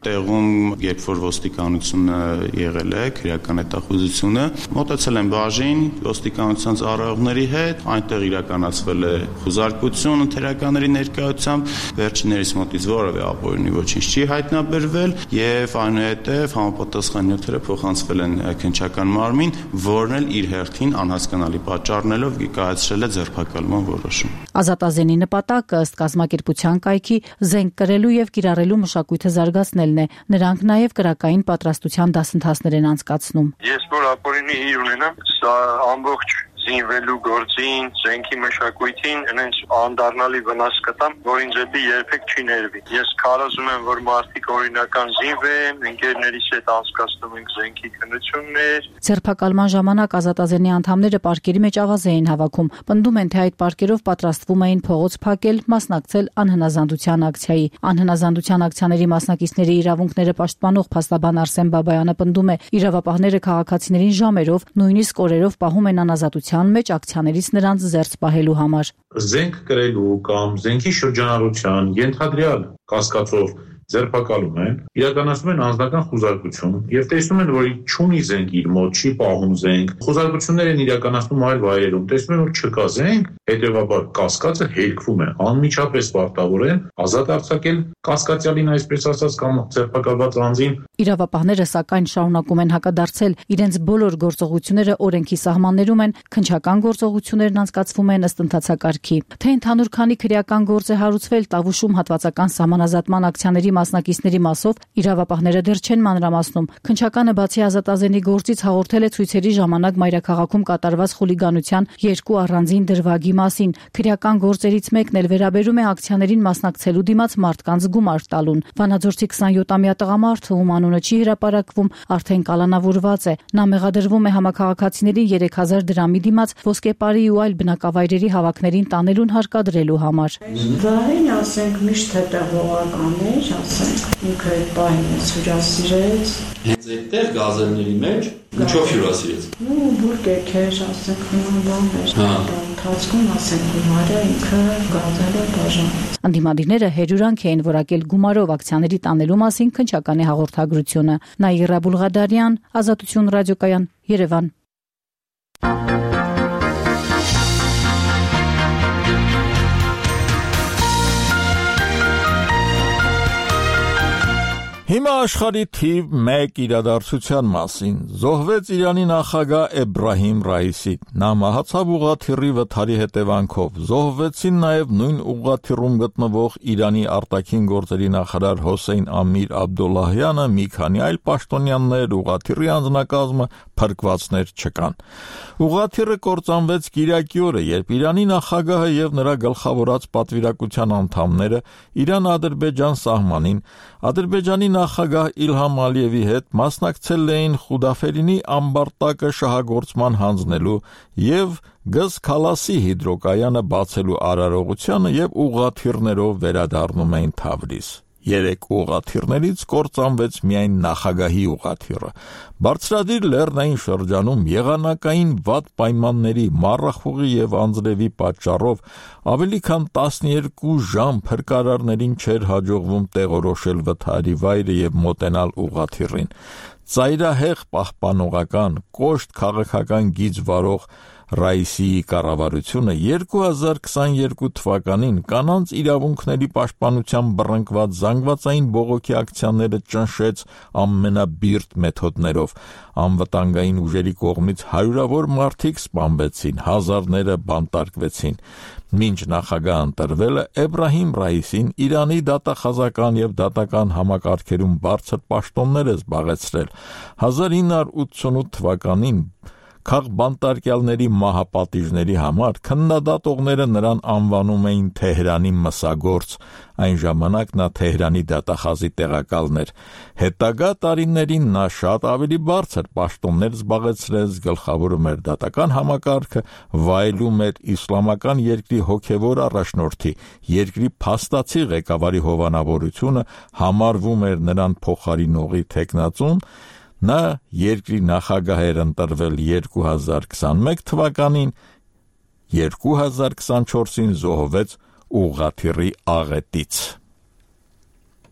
Տեղում, երբ որ ոստիկանությունը եղել է, քրեական հետախուզությունը, մոտեցել են բաժին ոստիկանության ծառայողների հետ, այնտեղ իրականացվել է խուզարկություն ընթերականների ներկայությամբ, վերջիններիս մոտից որևէ ապօրինի ոչինչ չի հայտնաբերվել եւ այնուհետեւ համապատասխան նյութերը փոխանցվել են քննչական մարմին, որն էլ իր հերթին անհասկանալի պատճառներով կայացրել է ձերբակալման որոշում։ Ազատազենի նպատակը ըստ կազմակերպության կայքի զենք կրելու եւ կիրառելու մշակույթը զարգացնելն է։ Նրանք նաեւ կրակային պատրաստության դասընթացներ են անցկացնում։ Ես որ ապօրինի իր ունենամ, սա ամբողջ զինվելու գործին, զենքի մշակույթին այնց անդառնալի վնաս կտամ, որ ինձ էդի երբեք չի ներվի։ Ես կարծում եմ, որ մարդիկ օրինական զինվեն, ընկերներիս հետ անցկացնում ենք զենքի քննություններ։ Ձերբակալման ժամանակ ազատազենի անդամները պարկերի մեջ ավազ էին հավաքում։ Պնդում են, թե այդ պարկերով պատրաստվում էին փողոց փակել, մասնակցել անհնազանդության ակցիայի։ Անհնազանդության ակցիաների մասնակիցների իրավունքները պաշտպանող փաստաբան Արսեն Բաբայանը պնդում է, իրավապահները քաղաքացիներին ժամերով, նույնիսկ օրերով պահում են անազատության մեջ ակցիաներից նրանց զերծ պահելու համար։ Զենք կրելու կամ զենքի շրջանառության ենթադրյալ կասկածով ձերբակալում են, իրականացնում են անձնական խուզարկություն եւ տեսնում են, որ չունի զենք իր մոտ, չի պահում զենք։ Խուզարկություններ են իրականացնում այլ վայրերում, տեսնում են, որ չկա զենք, հետեւաբար կասկածը հերկվում է, անմիջապես պարտավոր են ազատ արձակել կասկածյալին, այսպես ասած, կամ ձերբակալված անձին։ Իրավապահները սակայն շարունակում են հակադարձել, իրենց բոլոր գործողությունները օրենքի սահմաններում են, քննչական գործողություններն անցկացվում են ըստ ընթացակարգի։ Թե ընդհանուր քանի քրեական գործ է հարուցվել Տավուշում հատվածական սահմանազատման ակցիաների մասնակիցների մասով, իրավապահները դեռ չեն մանրամասնում։ Քննչականը բացի ազատազենի գործից հաղորդել է ցույցերի ժամանակ մայրաքաղաքում կատարված խուլիգանության երկու առանձին դրվագի մասին։ Քրեական գործերից մեկն էլ վերաբերում է ակցիաներին մասնակցելու դիմաց մարդկանց գումար տալուն։ Վանաձորցի քսանյոթամյա տղամարդը, ում անունը չի հրապարակվում, արդեն կալանավորված է։ Նա մեղադրվում է համակարգացիներին երեք հազար դրամի դիմաց ոսկեպարի ու այլ բնակավայրերի հավաքներին տանելուն հարկադրելու համար։ Զահեն, ասենք, միշտ հետևողական էր, ասենք, ինքը այդ պահին ես հյուրասիրեց։ Հենց այդտեղ գազելների մեջ ինչով հյուրասիրեց։ Ու բուրգեր էր, ասենք, նման բան էր։ Ընթացքում, ասենք, գումարը ինքը գազելը բաժանեց։ Անդիմադիրները հերյուրանք էին որակել գումարով ակցիաների տանելու մասին քննչականի հաղորդագրությունը։ Նաիրա Բուլղադարյան, Ազատություն ռադիոկայան, Երևան։ Հիմա աշխարհի թիվ մեկ իրադարձության մասին զոհվեց Իրանի նախագահ Էբրահիմ Ռայիսի։ Նա մահացավ ուղղաթիռի վթարի հետևանքով։ Զոհվեցին նաև նույն ուղղաթիռում գտնվող Իրանի արտաքին գործերի նախարար Հոսեյն Ամիր Աբդոլլահյանը, մի քանի այլ պաշտոնյաներ, ուղղաթիռի անձնակազմը փրկվածներ չկան։ Ուղղաթիռը կործանվեց Կիրակի օրը, երբ Իրանի նախագահը եւ նրա գլխավորած պատվիրակության անդամները Իրան-Ադրբեջան սահմանին Ադրբեջանի նախագահ Իլհամ Ալիևի հետ մասնակցել էին Խուդաֆերինի ամբարտակը շահագործման հանձնելու եւ Գզքալասի հիդրոկայանը բացելու արարողությանը եւ ուղղաթիռներով վերադառնում էին Թավրիզ։ Երեք ուղղաթիռներից կործանվեց միայն նախագահի ուղղաթիռը։ Բարձրադիր լեռնային շրջանում եղանակային վատ պայմանների, մառախուղի եւ անձրևի պատճառով ավելի քան տասներկու ժամ փրկարարներին չէր հաջողվում տեղորոշել վթարի վայրը եւ մոտենալ ուղղաթիռին։ Ծայրահեղ պահպանողական, կոշտ քաղաքական գիծ վարող Ռայիսիի կառավարությունը երկու հազար քսաներկու թվականին կանանց իրավունքների պաշտպանության բռնկված զանգվածային բողոքի ակցիաները ճնշեց ամենաբիրտ մեթոդներով։ Անվտանգային ուժերի կողմից հարյուրավոր մարդիկ սպանվեցին, հազարները բանտարկվեցին։ Մինչ նախագահ ընտրվելը Էբրահիմ Ռայիսին Իրանի դատախազական եւ դատական համակարգերում բարձր պաշտոններ է զբաղեցրել։ հազար ինը հարյուր ութսունութ թվականին քաղբանտարկյալների մահապատիժների համար քննադատողները նրան անվանում էին Թեհրանի մսագործ, այն ժամանակ նա Թեհրանի դատախազի տեղակալն էր։ Հետագա տարիներին նա շատ ավելի բարձր պաշտոններ զբաղեցրեց, գլխավորում էր դատական համակարգը, վայելում էր իսլամական երկրի հոգևոր առաջնորդի, երկրի փաստացի ղեկավարի հովանավորությունը, համարվում էր նրան փոխարինողի թեկնածուն։ Նա երկրի նախագահ էր ընտրվել երկու հազար քսանմեկ թվականին, երկու հազար քսանչորսին զոհվեց ուղղաթիռի աղետից։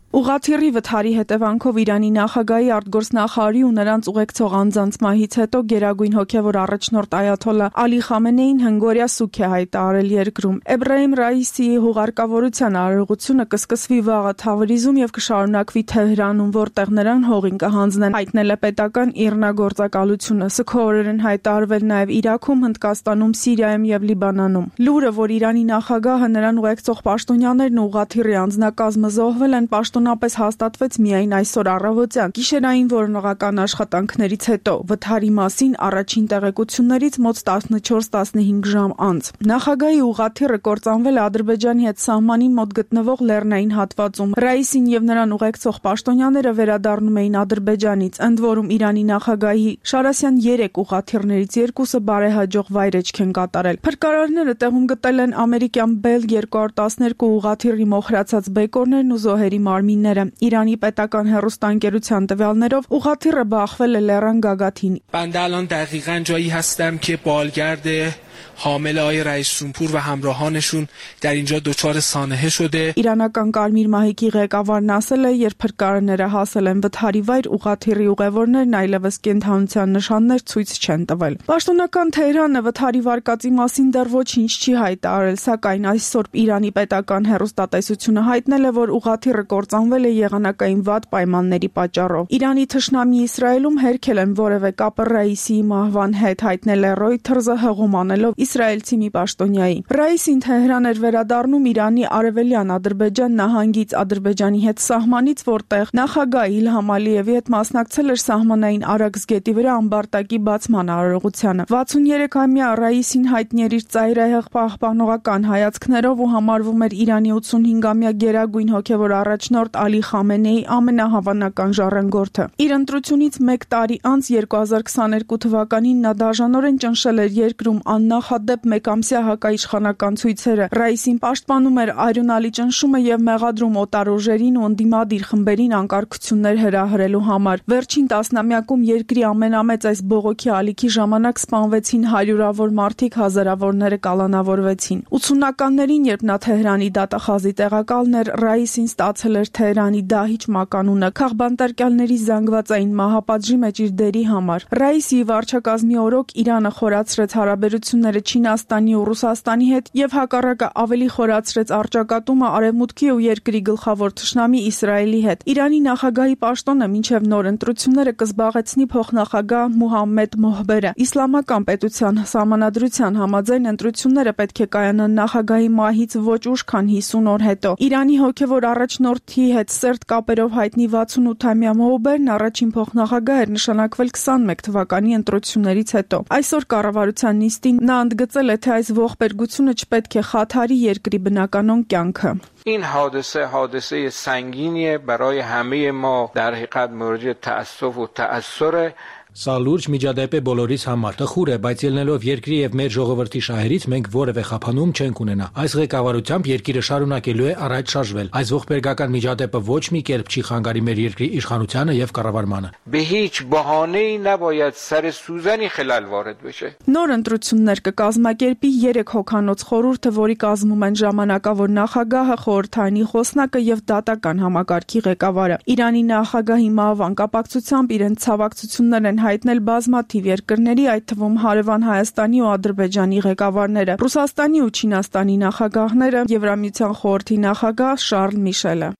Ուղղաթիռի վթարի հետևանքով Իրանի նախագահի արտգործնախարարի ու նրանց ուղեկցող անձանց մահից հետո գերագույն հոգևոր առաջնորդ այաթոլլա Ալի Խամենեին հնգօրյա սուգ է հայտարարել երկրում։ Էբրահիմ Ռայիսիի հուղարկավորության արարողությունը կսկսվի վաղը Թավրիզում եւ կշարունակվի Թեհրանում, որտեղ նրան հողին կհանձնեն, հայտնել է պետական իռնագործակալությունը։ Սգորերն հայտարարվել նաեւ Իրաքում, Հնդկաստանում, Սիրիայում եւ Լիբանանում։ Լուրը, որ Իրանի նախագահը նրան ուղեկցող պաշտոնյաներն ու ուղղաթիռի անձնակազմը զոհվել են, պաշտոնապես հաստատվեց միայն այսօր առավոտյան գիշերային որոնողական աշխատանքներից հետո, վթարի մասին առաջին տեղեկություններից մոտ տասնչորս տասնհինգ ժամ անց։ Նախագահի ուղղաթիռը կործանվել է Ադրբեջանի հետ սահմանի մոտ գտնվող լեռնային հատվածում։ Ռայիսին եւ նրան ուղեկցող պաշտոնյաները վերադառնում էին Ադրբեջանից, ընդ որում Իրանի նախագահի Շարասյան երեք ուղղաթիռներից երկուսը բարեհաջող վայրեջք են կատարել։ Փրկարարները տեղում գտել են ամերիկյան Bell երկու հարյուր տասներկու ուղղաթիռի մոխրացած բեկորներն ու զոհերի մարմինները։ Իրանի պետական հեռուստաընկերության տվյալներով ուղղաթիռը բախվել է լեռան գագաթին։ بنده الان دقیقاً جایی هستم که بالگرد حامل آقای رئیس جمهور و همراهانشون در اینجا دچار سانحه شده. Իրանական Կարմիր մահիկի ղեկավարն ասել է, երբ փրկարարները հասել են վթարի վայր, ուղղաթիռի ուղևորներն այլևս կենթանության նշաններ ցույց չեն տվել։ Պաշտոնական Թեհրանը վթարի վարկածի մասին դեռ ոչինչ չի հայտարարել, սակայն այսօր Իրանի պետական հեռուստատեսությունը հայտնել է, որ ուղղաթիռը կործանվել է եղանակային վատ պայմանների պատճառով։ Իրանի թշնամի Իսրայելում հերքել են որևէ կապ Ռայիսիի մահվան հետ, հայտնել է Reuters-ը հղում անելով իսրայելցի մի պաշտոնյայի։ Ռայիսին Թեհրան էր վերադառնում Իրանի արևելյան Ադրբեջան նահանգից Ադրբեջանի հետ սահմանից, որտեղ նախագահ Իլհամ Ալիևի հետ մասնակցել էր սահմանային Արաքս գետի վրա ամբարտակի բացման արարողությանը։ վաթսուններեքամյա Ռայիսին հայտնի էր իր ծայրահեղ պահպանողական հայացքներով ու համարվում էր Իրանի ութսունհինգամյա գերագույն հոգևոր առաջնորդ Ալի Խամենեի ամենահավանական ժառանգորդը։ Իր ընտրությունից մեկ տարի անց երկու հազար քսաներկու թվականին նա դաժանորեն ճնշել էր երկրում աննախադեպ մեկամսյա հակաիշխանական ցույցերը։ Ռայիսին պաշտպանում էր արյունալի ճնշումը եւ մեղադրում օտարուժերին ու ընդդիմադիր խմբերին անկարգություններ հրահրելու համար։ Վերջին տասնամյակում երկրի ամենամեծ այս բողոքի ալիքի ժամանակ սպանվեցին հարյուրավոր մարդիկ, հազարավորները կալանավորվեցին։ ութսունականներին, երբ նա Թեհրանի դատախազի տեղակալն էր, Ռայիսին ստացել էր Թեհրանի դահիճ մականունը քաղբանտարկյալների զանգվածային մահապատժի մեջ իր դերի համար։ Ռայիսի վարչակազմի օրոք Իրանը խորացրեց հարաբերությունները Չինաստանի ու Ռուսաստանի հետ եւ հակառակը ավելի խորացրեց առճակատումը Արևմուտքի ու երկրի գլխավոր թշնամի Իսրայելի հետ։ Իրանի նախագահի պաշտոնը մինչև նոր ընտրությունները կզբաղեցնի փոխնախագահ Մուհամմեդ Մոհբերը։ Իսլամական պետության սահմանադրության համաձայն ընտրությունները պետք է կայանան նախագահի մահից ոչ ուշ, քան հիսուն օր հետո։ Իրանի հոգևոր առաջնորդի հետ սերտ կապերով հայտնի վաթսունութամյա Մոհբերն առաջին փոխնախագահ էր նշանակվել քսանմեկ թվականի ընտրություններից հետո։ Այսօր կառավարության նիստին նա ընդգծել է, թե այս ողբերգությունը չպետք է խաթարի երկրի բնականոն կյանքը։ این حادثه حادثه سنگینیه برای همه ما در حقیقت مورد تأسف و تأثر Սա լուրջ միջադեպ է բոլորիս համար։ Տխուր է, բայց ելնելով երկրի եւ մեր ժողովրդի շահերից մենք որևէ խափանում չենք ունենա։ Այս ղեկավարությամբ երկիրը շարունակելու է առաջ շարժվել։ Այս ողբերգական միջադեպը ոչ մի կերպ չի խանգարի մեր երկրի իշխանությանը եւ կառավարմանը։ به هیچ بهانه‌ای نباید سر سوزنی خلل وارد بشه. Նոր ընտրություններ կկազմակերպի երեք հոգանոց խորհուրդը, որի կազմում են ժամանակավոր նախագահը, խորհրդարանի խոսնակը եւ դատական համակարգի ղեկավարը։ Իրանի նախագահի մահվան կապակցությամբ իրենց ցավակցություններ են հայտնել բազմաթիվ երկրների, այդ թվում հարևան Հայաստանի ու Ադրբեջանի ղեկավարները, Ռուսաստանի ու Չինաստանի նախագահները, Եվրամիության խորհրդի նախագահ Շարլ Միշելը։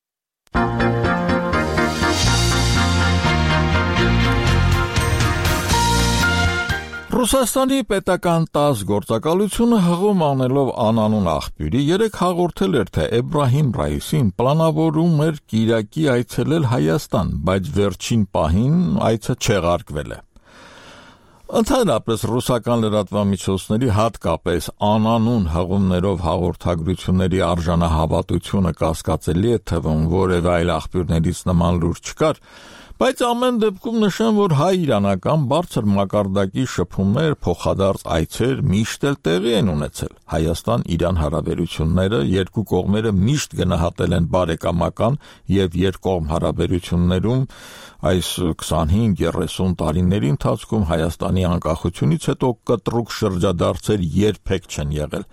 Ռուսաստանի պետական տաս գործակալությունը հղում անելով անանուն աղբյուրի երեք հաղորդել էր, թե Էբրահիմ Ռայիսին պլանավորում էր Կիրակի այցելել Հայաստան, բայց վերջին պահին այցը չեղարկվել է։ Ընդհանրապես ռուսական լրատվամիջոցների հատկապես անանուն հղումներով հաղորդագրությունների արժանահավատությունը կասկածելի է թվում, որևէ այլ աղբյուրներից նման լուր չկար, բայց ամեն դեպքում նշեմ, որ հայ-իրանական բարձր մակարդակի շփումներ, փոխադարձ այցեր միշտ էլ տեղի են ունեցել։ Հայաստան-Իրան հարաբերությունները երկու կողմերը միշտ գնահատել են բարեկամական եւ երկկողմ հարաբերություններում այս քսանհինգ երեսուն տարիների ընթացքում Հայաստանի անկախությունից հետո կտրուկ շրջադարձեր երբեք չեն եղել։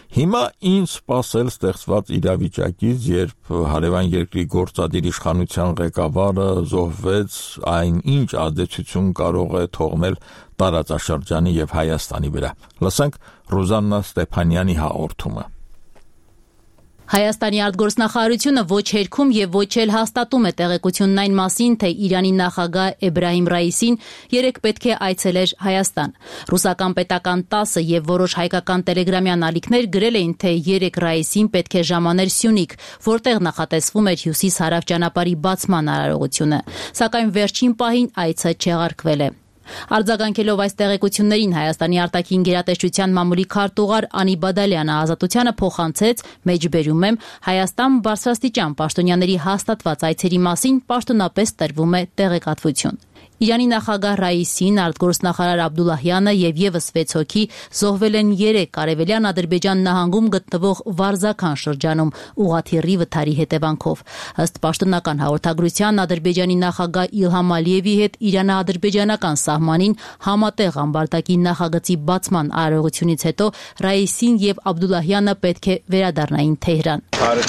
Հիմա ինչ սպասել ստեղծված իրավիճակից, երբ հարևան երկրի գործադիր իշխանության ղեկավարը զոհվեց, այն ինչ ազդեցություն կարող է թողնել տարածաշրջանի եւ Հայաստանի վրա։ Լսենք Ռոզաննա Ստեփանյանի հաղորդումը։ Հայաստանի արտգործնախարարությունը ոչ հերքում եւ ոչ էլ հաստատում է տեղեկությունն այն մասին, թե Իրանի նախագահ Էբրահիմ Ռայիսին երեկ պետք է այցելեր Հայաստան։ Ռուսական պետական տասը եւ որոշ հայկական տելեգրամյան ալիքներ գրել էին, թե երեկ Ռայիսին պետք է ժամաներ Սյունիք, որտեղ նախատեսվում էր հյուսիս-հարավ ճանապարհի բացման արարողությունը, սակայն վերջին պահին այցը չեղարկվել է։ Արձագանքելով այս տեղեկություններին Հայաստանի արտաքին գերատեսչության մամուլի քարտուղար Անի Բադալյանը Ազատությանը փոխանցեց, մեջբերում եմ, Հայաստան բարձրաստիճան պաշտոնյաների հաստատված այցերի մասին պաշտոնապես տրվում է տեղեկատվություն։ Իրանի նախագահ Ռայիսին, արտգործնախարար Աբդուլլահյանը եւ եւս վեց հոգի զոհվել են երեք արևելյան Ադրբեջան նահանգում գտնվող Վարզական շրջանում ուղղաթիռի վթարի հետևանքով։ Ըստ պաշտոնական հաղորդագրության Ադրբեջանի նախագահ Իլհամ Ալիևի հետ Իրано-ադրբեջանական սահմանին համատեղ ամբարտակի նախագծի բացման արարողությունից հետո Ռայիսին եւ Աբդուլլահյանը պետք է վերադառնային Թեհրան։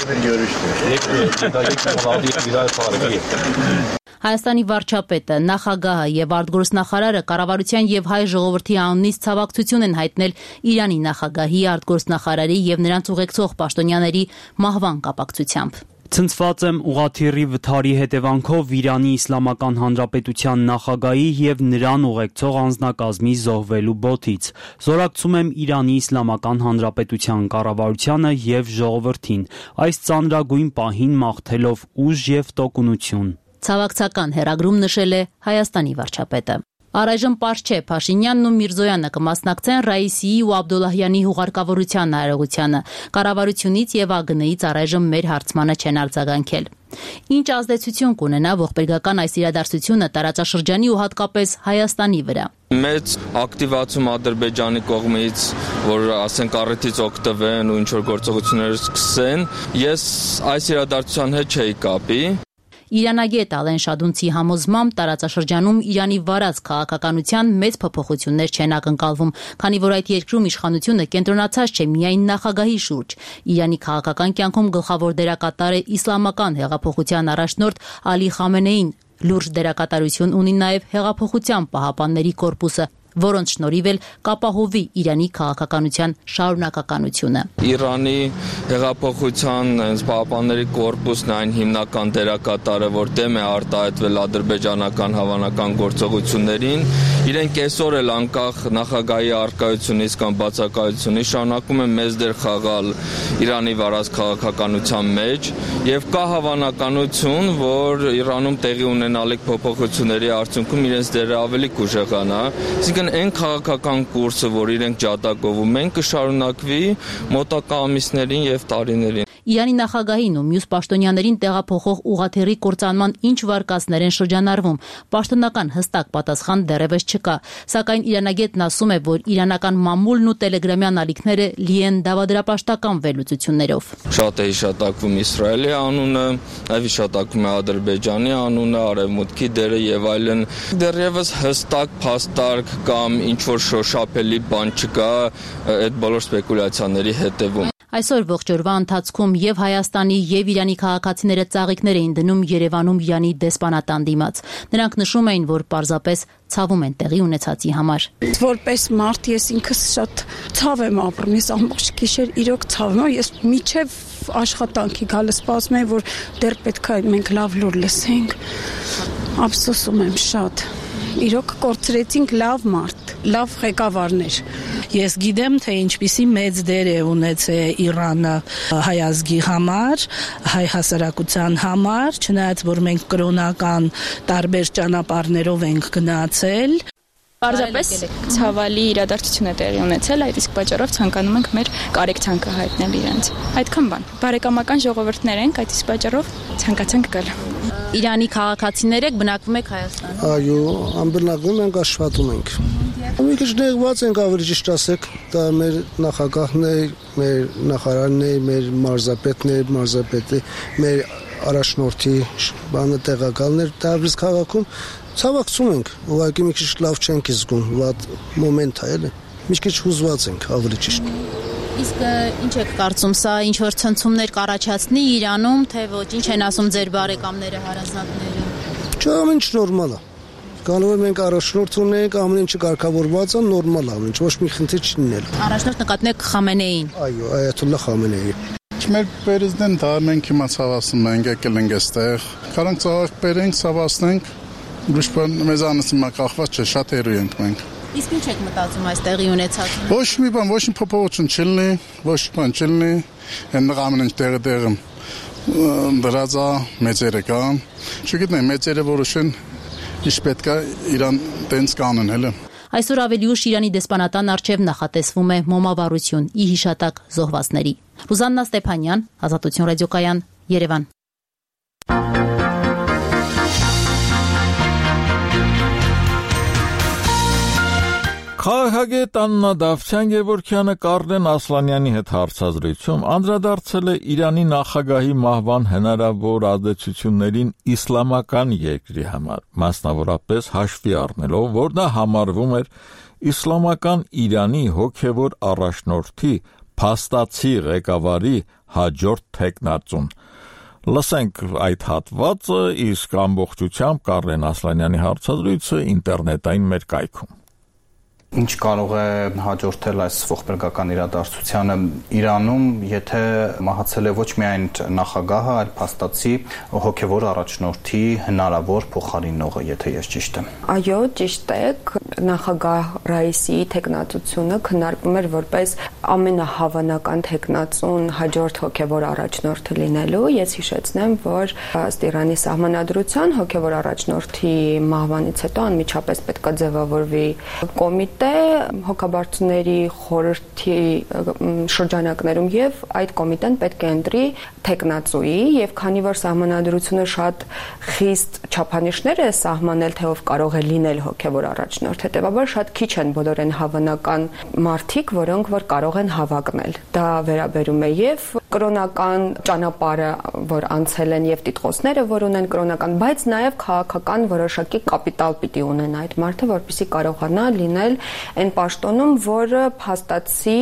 Հայաստանի վարչապետը, նախագահը եւ արտգործնախարարը կառավարության եւ հայ ժողովրդի անունից ցավակցություն են հայտնել Իրանի նախագահի, արտգործնախարարի եւ նրանց ուղեկցող պաշտոնյաների մահվան կապակցությամբ։ Ցնցված եմ ուղղաթիռի վթարի հետևանքով Իրանի Իսլամական Հանրապետության նախագահի եւ նրան ուղեկցող անձնակազմի զոհվելու բոթից։ Զորակցում եմ Իրանի Իսլամական Հանրապետության կառավարությանը եւ ժողովրդին, այս ծանրագույն պահին մաղթելով ուժ եւ տոկունություն։ Ցավակցական հերագրում նշել է Հայաստանի վարչապետը։ Առայժմ պարզ չէ Փաշինյանն ու Միրզոյանը կմասնակցեն Ռայիսիի ու Աբդուլլահյանի հուղարկավորության արարողությանը։ Կառավարությունից եւ ԱԳՆ-ից առայժմ մեր հարցմանը չեն արձագանքել։ Ինչ ազդեցություն կունենա ողբերգական այս իրադարձությունը տարածաշրջանի ու հատկապես Հայաստանի վրա։ Մեծ ակտիվացում Ադրբեջանի կողմից, որ ասենք առիթից օգտվեն ու ինչ որ գործողություններ սկսեն, ես այս իրադարձության հետ չէի կապի։ Իրանագետ Ալեն Շադունցի համոզմամբ տարածաշրջանում Իրանի վարած քաղաքականության մեծ փոփոխություններ չեն ակնկալվում, քանի որ այդ երկրում իշխանությունը կենտրոնացած չէ միայն նախագահի շուրջ։ Իրանի քաղաքական կյանքում գլխավոր դերակատար է իսլամական հեղափոխության առաջնորդ Ալի Խամենեին, լուրջ դերակատարություն ունի նաև հեղափոխության պահապանների կորպուսը, որոնց շնորհիվ էլ կապահովի Իրանի քաղաքականության շարունակականությունը։ Իրանի հեղափոխության պահապանների կորպուսն այն հիմնական դերակատարը, որ դեմ է արտահայտվել ադրբեջանական հավանական գործողություններին, իրենք այսօր էլ անկախ նախագահի առկայությունից կամ բացակայությունից շարունակում են մեծ դեր խաղալ Իրանի վարած քաղաքականության մեջ եւ կա հավանականություն, որ Իրանում տեղի ունենալիք փոփոխությունների արդյունքում իրենց դերը ավելի կուժեղանա, այսինքն այն քաղաքական կուրսը, որ իրենք ջատագովում են, կշարունակվի մոտակա ամիսներին եւ տարիներին։ Իրանի նախագահին ու մյուս պաշտոնյաներին տեղափոխող ուղղաթիռի կործանման ինչ վարկածներ են շրջանառվում, պաշտոնական հստակ պատասխան դեռևս չկա, սակայն իրանագետն ասում է, որ իրանական մամուլն ու տելեգրամյան ալիքները լի են դավադրապաշտական վերլուծություններով։ Շատ է հիշատակվում Իսրայելի անունը, այլ հիշատակվում է Ադրբեջանի անունը, Արևմուտքի դերը եւ այլն։ Դեռևս հստակ փաստարկ կամ ինչ որ շոշափելի բան չկա այդ բոլոր սպեկուլյացիաների հետևում։ Այսօր ողջ օրվա ընթացքում եւ Հայաստանի եւ Իրանի քաղաքացիները ծաղիկներ էին դնում Երևանում Իրանի դեսպանատան դիմաց։ Նրանք նշում էին, որ պարզապես ցավում են տեղի ունեցածի համար։ Որպես մարդ ես ինքս շատ ցավ եմ ապրում, ես ամբողջ գիշեր իրոք ցավում եմ, ես միչև աշխատանքի գալը սպասում եմ, որ դեռ պետք է մենք լավ լուր լսենք։ Ափսոսում եմ շատ։ Իրոք կորցրեցինք լավ մարդ, լավ ղեկավարներ։ Ես գիտեմ, թե ինչպիսի մեծ դեր է ունեցել Իրանը հայ ազգի համար, հայ հասարակության համար, չնայած որ մենք կրոնական տարբեր ճանապարհներով ենք գնացել։ Պարզապես ցավալի իրադարձություն է տեղի ունեցել, այդ իսկ պատճառով ցանկանում ենք մեր կարեկցանքը հայտնել իրենց։ Այդքան բան։ Բարեկամական ժողովուրդներ ենք, այդ իսկ պատճառով ցանկացանք գալ։ Իրանի քաղաքացիներ եք, բնակվում եք Հայաստանում։ Այո, անբնակվում ենք, աշխատում ենք։ Մի քիչ նեղված ենք, ավելի ճիշտ ասեք, դա մեր նախագահն է, մեր նախարարն է, մեր մարզապետն է, մարզապետը, մեր առաջնորդի բանը տեղակալներ, Թավրիզ քաղաքում ցավակցում ենք, ուղղակի մի քիչ լավ չենք զգում, վատ մոմենտ է, էլի։ Մի քիչ հուզված ենք, ավելի ճիշտ։ Իսկ ինչ եք կարծում, սա ինչ որ ցնցումներ կառաջացնի Իրանում, թե ոչ, ինչ են ասում ձեր բարեկամները, հարազատները։ Չէ, ամեն ինչ նորմալ է։ Կարող է մենք առաջնորդ ունենք, ամեն ինչը կարգավորված է, նորմալ է, ամեն ինչ, ոչ մի խնդիր չի լինել։ Առաջնորդ նկատնեք Խամենեին։ Այո, Այաթոլլահ Խամենեին։ Մեր պրեզիդենտը մենք իմաց հավասում ենք, եկել ենք այստեղ։ Կարանք ծաղկերենք, սավասնենք, ուրիշ բան մեզանից հիմա կախված չէ, շատ հեռու ենք մենք։ Իսկ ինչ եք մտածում այս տեղի ունեցածին։ Ոչ մի բան, ոչ մի փոփոխություն չլինի, ոչ մի բան չլինի, այն ամեն ինչ տեղը տեղը դրած է, մեծերը կան։ Չգիտեմ, մեծերը որոշեն ինչ պետք է իրան տենց կանեն հələ։ Այսօր ավելի ուշ Իրանի դեսպանատան առջև նախատեսվում է մոմավառություն ի հիշատակ զոհվածների։ Ռուզաննա Ստեփանյան, Ազատություն ռադիոկայան, Երևան։ Քաղաքագետ Աննա Դավթյան-Գևորգյանը Կարլեն Ասլանյանի հետ հարցազրույցում անդրադարձել է Իրանի նախագահի մահվան հնարավոր ազդեցություններին իսլամական երկրի համար, մասնավորապես հաշվի առնելով, որ նա համարվում էր իսլամական Իրանի հոգևոր առաջնորդի փաստացի ղեկավարի հաջորդ թեկնածուն։ Լսենք այդ հատվածը, իսկ ամբողջությամբ Կարլեն Ասլանյանի հարցազրույցը ինտերնետային մեր կայքում։ Ինչ կարող է հաջորդել այս ողբերգական իրադարձությանը Իրանում, եթե մահացել է ոչ միայն նախագահը, այլ փաստացի հոգևոր առաջնորդի հնարավոր փոխարինողը, եթե ես ճիշտ եմ։ Այո, ճիշտ եք, նախագահ Ռայիսիի թեկնածությունը քննարկվում էր որպես ամենահավանական թեկնածուն հաջորդ հոգևոր առաջնորդը լինելու։ Ես հիշեցնեմ, որ ըստ Իրանի սահմանադրության հոգևոր առաջնորդի մահվանից հետո անմիջապես պետք է ձևավորվի կոմիտե հոգաբարձուների խորհրդի շրջանակներում եւ այդ կոմիտեն պետք է ընտրի թեկնածուի եւ քանի որ սահմանադրությունը շատ խիստ չափանիշներ է սահմանել թե ով կարող է լինել հոգևոր առաջնորդ, հետեւաբար շատ քիչ են բոլոր այն հավանական մարդիկ, որոնք որ կարող են հավակնել։ Դա վերաբերում է եւ կրոնական ճանապարհը, որ անցել են եւ տիտղոսները, որ ունեն կրոնական, բայց նաեւ քաղաքական որոշակի կապիտալ պիտի ունեն այդ մարդը, որպեսզի կարողանա լինել այն պաշտոնում, որը փաստացի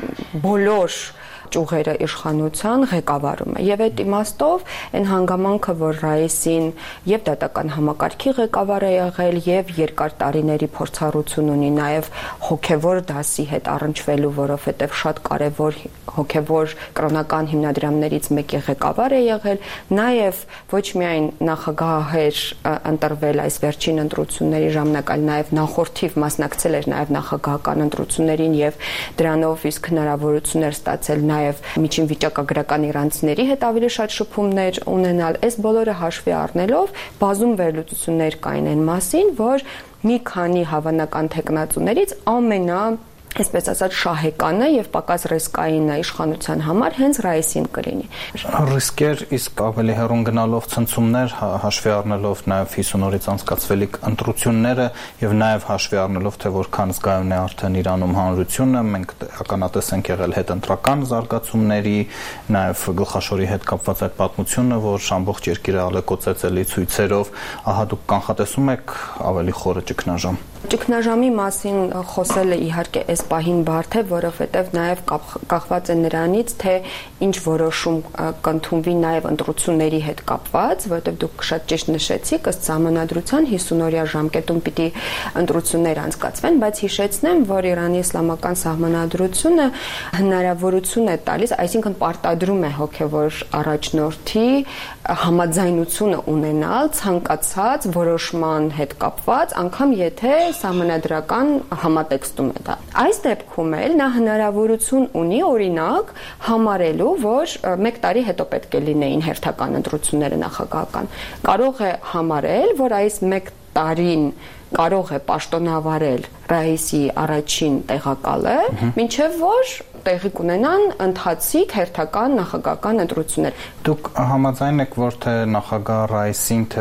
բոլոր ճյուղերը իշխանության ղեկավարում է։ Եվ այդ իմաստով այն հանգամանքը, որ Ռայիսին եւ դատական համակարգի ղեկավար է եղել եւ երկար տարիների փորձառություն ունի նաեւ հոգեվոր դասի հետ առնչվելու, որովհետեւ շատ կարեւոր հոգեվոր կրոնական հիմնադրամներից մեկի ղեկավար է եղել, նաեւ ոչ միայն նախագահ էր ընտրվել այս վերջին ընտրությունների ժամանակ, այլ նաեւ նախորդիվ մասնակցել էր նաեւ նախագահական ընտրություններին եւ դրանով իսկ հնարավորություն էր ստացել նաև միջին վիճակագրական իրանցիների հետ ավելի շատ շփումներ ունենալ, այս բոլորը հաշվի առնելով բազում վերլուծություններ կային այն մասին, որ մի քանի հավանական թեկնածուներից ամենա այսպես ասած շահեկանը եւ պակաս ռիսկայինը իշխանության համար հենց Ռայիսին կլինի։ Ռիսկեր, իսկ ավելի հեռուն գնալով ցնցումներ, հաշվի առնելով նաեւ հիսուն օրից անցկացվելիք ընտրությունները եւ նաեւ հաշվի առնելով թե որքան զգայուն է արդեն Իրանում հանրությունը, մենք ականատես ենք եղել հետընտրական զարգացումների, նաեւ գլխաշորի հետ կապված այդ պատմությունը, որ ամբողջ երկիրը ալեկոծեց էլի ցույցերով, ահա դուք կանխատեսում եք ավելի խորը ճգնաժամ։ Ճգնաժամի մասին խոսելը իհարկե այս պահին բարդ է, որովհետև նաև կախված է նրանից, թե ինչ որոշում կընդունվի նաև ընտրությունների հետ կապված, որովհետև դուք շատ ճիշտ նշեցիք, ըստ սահմանադրության հիսուն-օրյա ժամկետում պիտի ընտրություններ անցկացվեն, բայց հիշեցնեմ, որ Իրանի իսլամական սահմանադրությունը հնարավորություն է տալիս, այսինքն պարտադրում է հոգևոր առաջնորդի համաձայնությունը ունենալ ցանկացած որոշման հետ կապված, անգամ եթե սահմանադրական համատեքստում է դա։ Այս դեպքում էլ նա հնարավորություն ունի օրինակ համարելու, որ մեկ տարի հետո պետք է լինեին հերթական ընտրությունները նախագահական։ Կարող է համարել, որ այս մեկ տարին կարող է պաշտոնավարել Ռայիսի առաջին տեղակալը, մինչև որ տեղի կունենան ընթացիկ հերթական նախագահական ընտրություններ։ Դուք համաձայն եք, որ թե նախագահ Ռայիսին, թե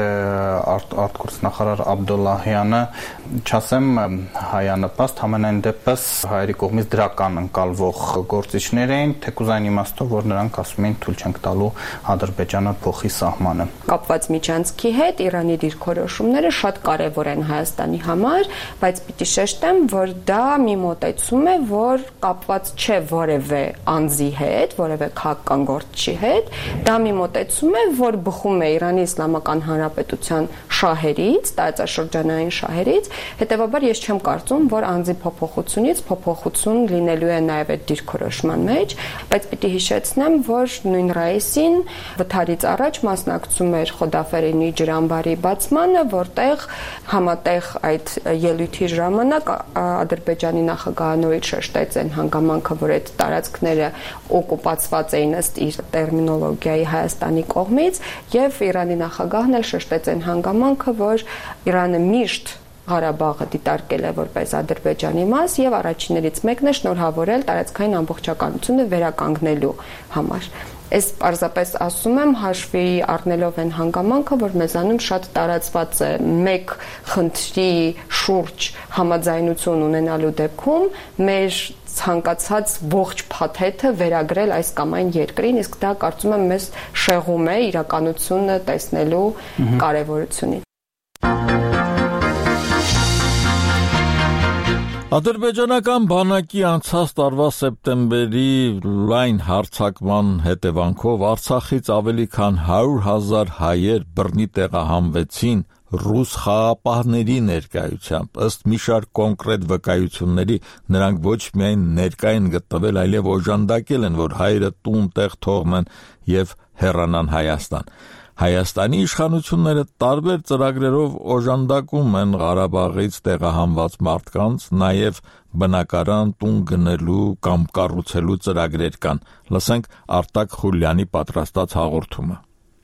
արտգործ նախարար Աբդոլլահյանը, չասեմ հայանպաստ, համենայն դեպս հայերի կողմից դրական ընկալվող գործիչներ էին, թեկուզ այն իմաստով, որ նրանք ասում էին թույլ չենք տալու Ադրբեջանը փոխի սահմանը։ Կապված միջանցքի հետ Իրանի դիրքորոշումները շատ կարևոր են Հայաստանի համար, բայց պիտի շեշտեմ, որ դա մի մոտեցում է, որ կապված չէ որևէ անձի հետ, որևէ քաղաքական գործչի հետ, դա մի մոտեցում է, որ բխում է Իրանի Իսլամական Հանրապետության շահերից, տարածաշրջանային շահերից, հետևաբար ես չեմ կարծում, որ անձի փոփոխությունից փոփոխություն լինելու է նաև այդ դիրքորոշման մեջ, բայց պիտի հիշեցնեմ, որ նույն Ռայիսին վթարից առաջ մասնակցում էր Խոդաֆերինի ջրամբարի բացմանը, որտեղ համատեղ այդ ելույթի ժամանակ Ադրբեջանի նախագահը նորից շեշտեց այն հանգամանքը, որ այդ տարածքները օկուպացված էին ըստ իր տերմինոլոգիայի Հայաստանի կողմից, եւ Իրանի նախագահն էլ շեշտեց այն հանգամանքը, որ Իրանը միշտ Ղարաբաղը դիտարկել է որպես Ադրբեջանի մաս եւ առաջիններից մեկն է շնորհավորել տարածքային ամբողջականությունը վերականգնելու համար։ Այս պարզապես ասում եմ հաշվի առնելով այն հանգամանքը, որ մեզանում շատ տարածված է մեկ խնդրի շուրջ համաձայնություն ունենալու դեպքում մեր ցանկացած ողջ փաթեթը վերագրել այս կամ այն երկրին, իսկ դա կարծում եմ մեզ շեղում է իրականությունը տեսնելու կարևորությունից։ Ադրբեջանական բանակի անցած տարվա սեպտեմբերի լայն հարձակման հետևանքով Արցախից ավելի քան հարյուր հազար հայեր բռնի տեղահանվեցին ռուս խաղապահների ներկայությամբ, ըստ մի շարք կոնկրետ վկայությունների, նրանք ոչ միայն ներկա են գտնվել, այլև օժանդակել են, որ հայերը տուն-տեղ թողնեն եւ հեռանան Հայաստան։ Հայաստանի իշխանությունները տարբեր ծրագրերով օժանդակում են Ղարաբաղից տեղահանված մարդկանց, նաև բնակարան տուն գնելու կամ կառուցելու ծրագրեր կան։ Լսենք Արտակ Խուլյանի պատրաստած հաղորդումը։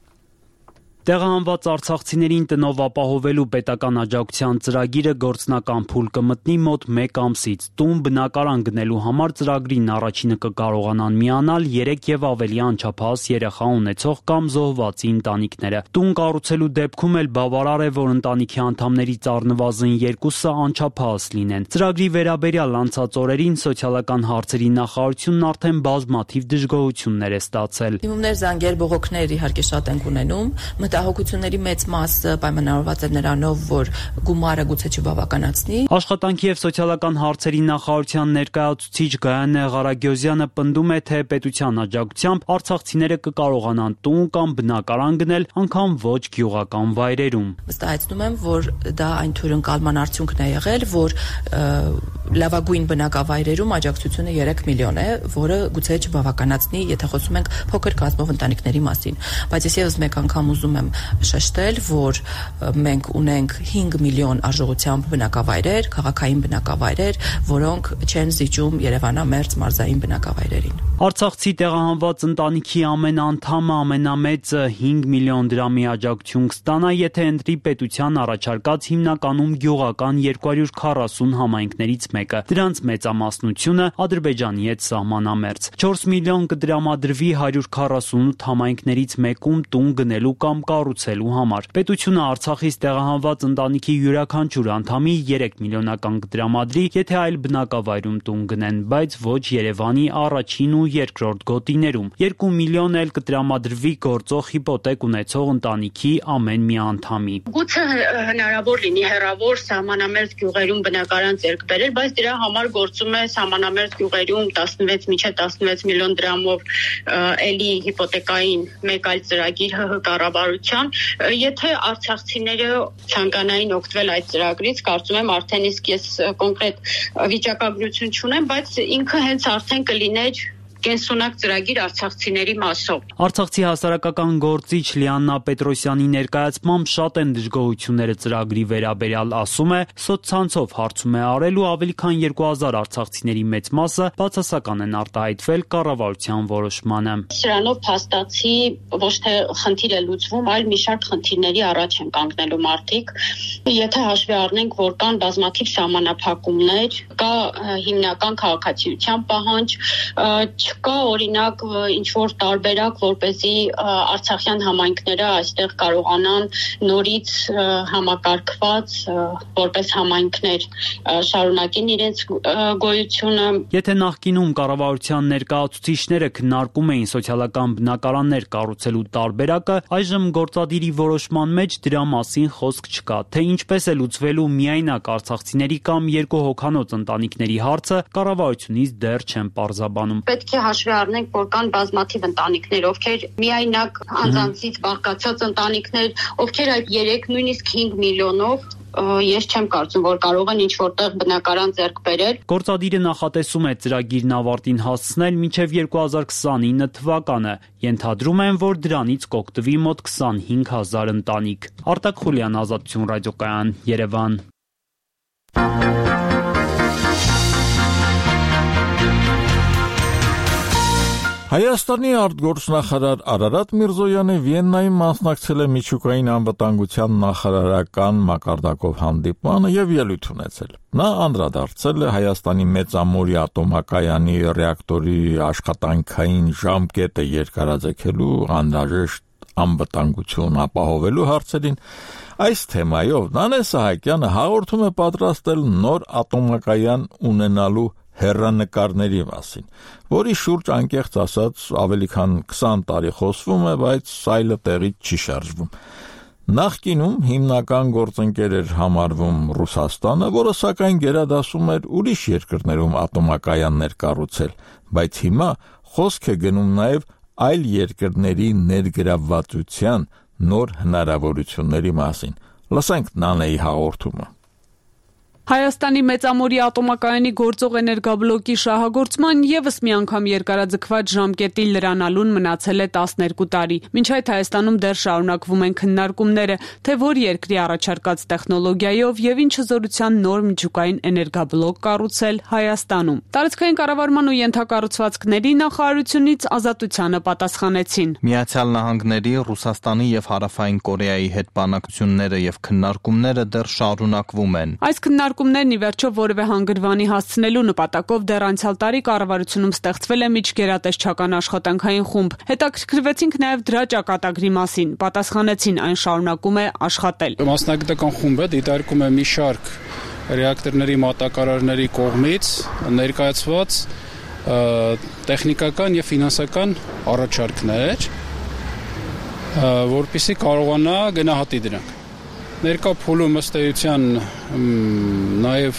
Տեղահանված արցախցիներին տնով ապահովելու պետական աջակցության ծրագիրը գործնական փուլ կմտնի մոտ մեկ ամսից։ Տուն բնակարան գնելու համար ծրագրին առաջինը կկարողանան միանալ երեք եւ ավելի անչափահաս երեխա ունեցող կամ զոհվածի ընտանիքները։ Տուն կառուցելու դեպքում էլ բավարար է, որ ընտանիքի անդամներից առնվազն երկուսը անչափահաս լինեն։ Ծրագրի վերաբերյալ անցած օրերին սոցիալական հարցերի նախարարությունն արդեն բազմաթիվ դժգոհություններ է ստացել։ Դիմումներ, զանգեր, բողոքներ իհարկե շատ ենք ունենում։ Մտահոգությունների մեծ մասը պայմանավորված է նրանով, որ գումարը գուցե չբավականացնի։ Աշխատանքի եւ սոցիալական հարցերի նախարարության ներկայացուցիչ Գայանե Ղարագյոզյանը պնդում է, թե պետության աջակցությամբ արցախցիները կկարողանան տուն կամ բնակարան գնել, անգամ ոչ գյուղական վայրերում։ Վստահեցնում եմ, որ դա այն թյուրընկալման արդյունքն է եղել, որ լավագույն բնակավայրերում աջակցությունը երեք միլիոն է, որը գուցե չբավականացնի, եթե խոսում ենք փոքր կազմով ընտանիքների մասին։ Բայց ես եւս մեկ անգամ ուզում եմ շեշտել, որ մենք ունենք հինգ միլիոն արժողությամբ բնակավայրեր, քաղաքային բնակավայրեր, որոնք չեն զիջում Երևանամերձ մարզային բնակավայրերին։ Արցախցի տեղահանված ընտանիքի ամեն անդամը ամենամեծը հինգ միլիոն դրամի աջակցություն կստանա, եթե ընտրի պետության առաջարկած հիմնականում գյուղական երկու հարյուր քառասուն համայնքներից մեկը։ Դրանց մեծամասնությունը Ադրբեջանի հետ սահմանամերձ։ չորս միլիոն կդրամադրվի հարյուր քառասունութ համայնքներից մեկում տուն գնելու կամ կառուցելու համար։ Պետությունը Արցախից տեղահանված ընտանիքի յուրաքանչյուր անդամի երեք միլիոնական կդրամադրի, եթե այլ բնակավայրում տուն գնեն, բայց ոչ Երևանի առաջին ու երկրորդ գոտիներում։ երկու միլիոն էլ կդրամադրվի գործող հիպոթեք ունեցող ընտանիքի ամեն մի անդամի։ Գուցե հնարավոր լինի հեռավոր սահմանամերձ գյուղերում բնակարան ձեռք բերել, բայց դրա համար գործում է սահմանամերձ գյուղերում տասնվեց մինչև տասնվեց միլիոն դրամով էլի հիպոթեկային մեկ այլ ծրագիր ՀՀ կառավարության։ Եթե արցախցիները ցանկանային օգտվել այդ ծրագրից, կարծում եմ արդեն իսկ ես կոնկրետ վիճակագրություն չունեմ, բայց ինքը հենց արդեն կլիներ կենսունակ ծրագիր արցախցիների մասով։ Արցախցի հասարակական գործիչ Լիաննա Պետրոսյանի ներկայացմամբ շատ են դժգոհությունները ծրագրի վերաբերյալ, ասում է, սոցցանցով հարցում է արել ու ավելի քան երկու հազար արցախցիների մեծ մասը բացասական են արտահայտվել կառավարության որոշմանը։ Սրանով փաստացի ոչ թե խնդիր է լուծվում, այլ մի շարք խնդիրների առաջ են կանգնելու մարդիկ։ Եթե հաշվի առնենք, որ կան բազմաթիվ սահմանափակումներ, կա հիմնական քաղաքացիության պահանջ, չկա օրինակ ինչ որ տարբերակ, որպեսզի արցախյան համայնքները այստեղ կարողանան նորից համակարգված որպես համայնքներ շարունակեն իրենց գոյությունը։ Եթե նախկինում կառավարության ներկայացուցիչները քննարկում էին սոցիալական բնակարաններ կառուցելու տարբերակը, այժմ գործադիրի որոշման մեջ դրա մասին խոսք չկա, թե ինչպես է լուծվելու միայնակ արցախցիների կամ երկու հոգանոց ընտանիքների հարցը, կառավարությունից դեռ չեն պարզաբանում։ Պետք է հաշվի առնենք, որ կան բազմաթիվ ընտանիքներ, ովքեր միայնակ անձանցից բաղկացած ընտանիքներ, ովքեր այդ երեք նույնիսկ հինգ միլիոնով ես չեմ կարծում, որ կարող են ինչ-որտեղ բնակարան ձեռք բերել։ Գործադիրը նախատեսում է ծրագիրն ավարտին հասցնել մինչև երկու հազար քսանինը թվականը։ Ենթադրում են, որ դրանից կօգտվի մոտ քսանհինգ հազար ընտանիք։ Արտակ Խուլյան, Ազատություն ռադիոկայան, Երևան։ Հայաստանի արտգործնախարար Արարատ Միրզոյանը Վիեննայում մասնակցել է միջուկային անվտանգության նախարարական մակարդակով հանդիպմանը եւ ելույթ ունեցել։ Նա անդրադարձել է Հայաստանի Մեծամորի ատոմակայանի ռեակտորի աշխատանքային ժամկետը երկարաձգելու անհրաժեշտ անվտանգություն ապահովելու հարցերին։ Այս թեմայով Նանե Սահակյանը հաղորդում է պատրաստել նոր ատոմակայան ունենալու հեռանկարների մասին, որի շուրջ անկեղծ ասած ավելի քան քսան տարի խոսվում է, բայց սայլը տեղից չի շարժվում։ Նախկինում հիմնական գործընկեր էր համարվում Ռուսաստանը, որը սակայն գերադասում էր ուրիշ երկրներում ատոմակայաններ կառուցել, բայց հիմա խոսք է գնում նաև այլ երկրների ներգրավվածության նոր հնարավորությունների մասին։ Լսենք Նանեի հաղորդումը։ Հայաստանի Մեծամորի ատոմակայանի գործող էներգաբլոկի շահագործման ևս մի անգամ երկարաձգված ժամկետի լրանալուն մնացել է տասներկու տարի։ Մինչ այդ Հայաստանում դեռ շարունակվում են քննարկումները, թե որ երկրի առաջարկած տեխնոլոգիայով եւ ինչ հզորության նոր միջուկային էներգաբլոկ կառուցել Հայաստանում։ Տարածքային կառավարման ու ենթակառուցվածքների նախարարությունից Ազատությանը պատասխանեցին. Միացյալ Նահանգների, Ռուսաստանի եւ Հարավային Կորեայի հետ բանակցությունները եւ քննարկումները դեռ շարունակվում են։ Այս քննարկումներն ի վերջո որևէ հանգրվանի հասցնելու նպատակով դեռ անցյալ տարի կառավարությունում ստեղծվել է միջգերատեսչական աշխատանքային խումբ։ Հետաքրքրվեցինք նաև դրա ճակատագրի մասին, պատասխանեցին այն շարունակում է աշխատել։ Մասնագիտական խումբը դիտարկում է մի շարք ռեակտորների մատակարարների կողմից ներկայացված տեխնիկական եւ ֆինանսական առաջարկներ, որպեսզի կարողանա գնահատի դրանք։ Ներկա փուլում ըստ էության նաև